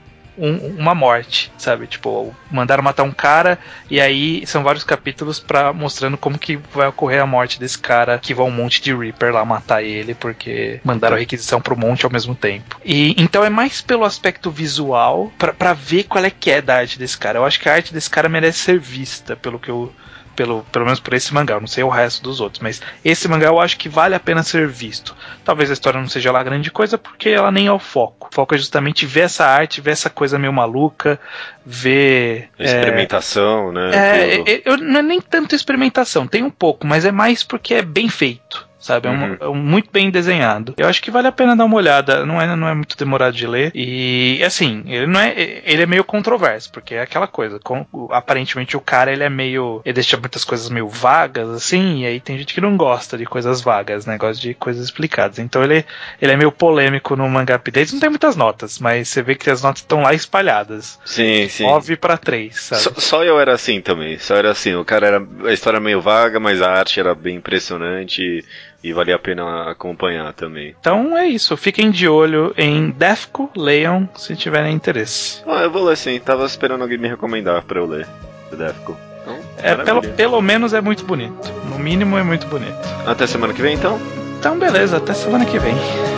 uma morte, sabe? Tipo, mandaram matar um cara e aí são vários capítulos pra mostrando como que vai ocorrer a morte desse cara, que vai um monte de Reaper lá matar ele porque mandaram a requisição pro monte ao mesmo tempo. E então é mais pelo aspecto visual pra ver qual é que é da arte desse cara. Eu acho que a arte desse cara merece ser vista pelo menos por esse mangá, eu não sei o resto dos outros, mas esse mangá eu acho que vale a pena ser visto. Talvez a história não seja lá grande coisa, porque ela nem é o foco. O foco é justamente ver essa arte, ver essa coisa meio maluca, ver... experimentação, né? Não é nem tanto experimentação, tem um pouco, mas é mais porque é bem feito. Sabe, é muito bem desenhado. Eu acho que vale a pena dar uma olhada. Não é muito demorado de ler. E assim, ele é meio controverso, porque é aquela coisa. Aparentemente o cara ele deixa muitas coisas meio vagas, assim, e aí tem gente que não gosta de coisas vagas, né? Gosta de coisas explicadas. Então ele é meio polêmico no Manga Updates. Não tem muitas notas, mas você vê que as notas estão lá espalhadas. Sim, sim. 9/3, sabe? Só eu era assim também. Só era assim. O cara era. A história era meio vaga, mas a arte era bem impressionante. E valia a pena acompanhar também. Então é isso. Fiquem de olho em Defco, leiam se tiverem interesse. Eu vou ler sim. Tava esperando alguém me recomendar pra eu ler o Defco. Então, pelo menos é muito bonito. No mínimo é muito bonito. Até semana que vem, então? Então beleza, até semana que vem.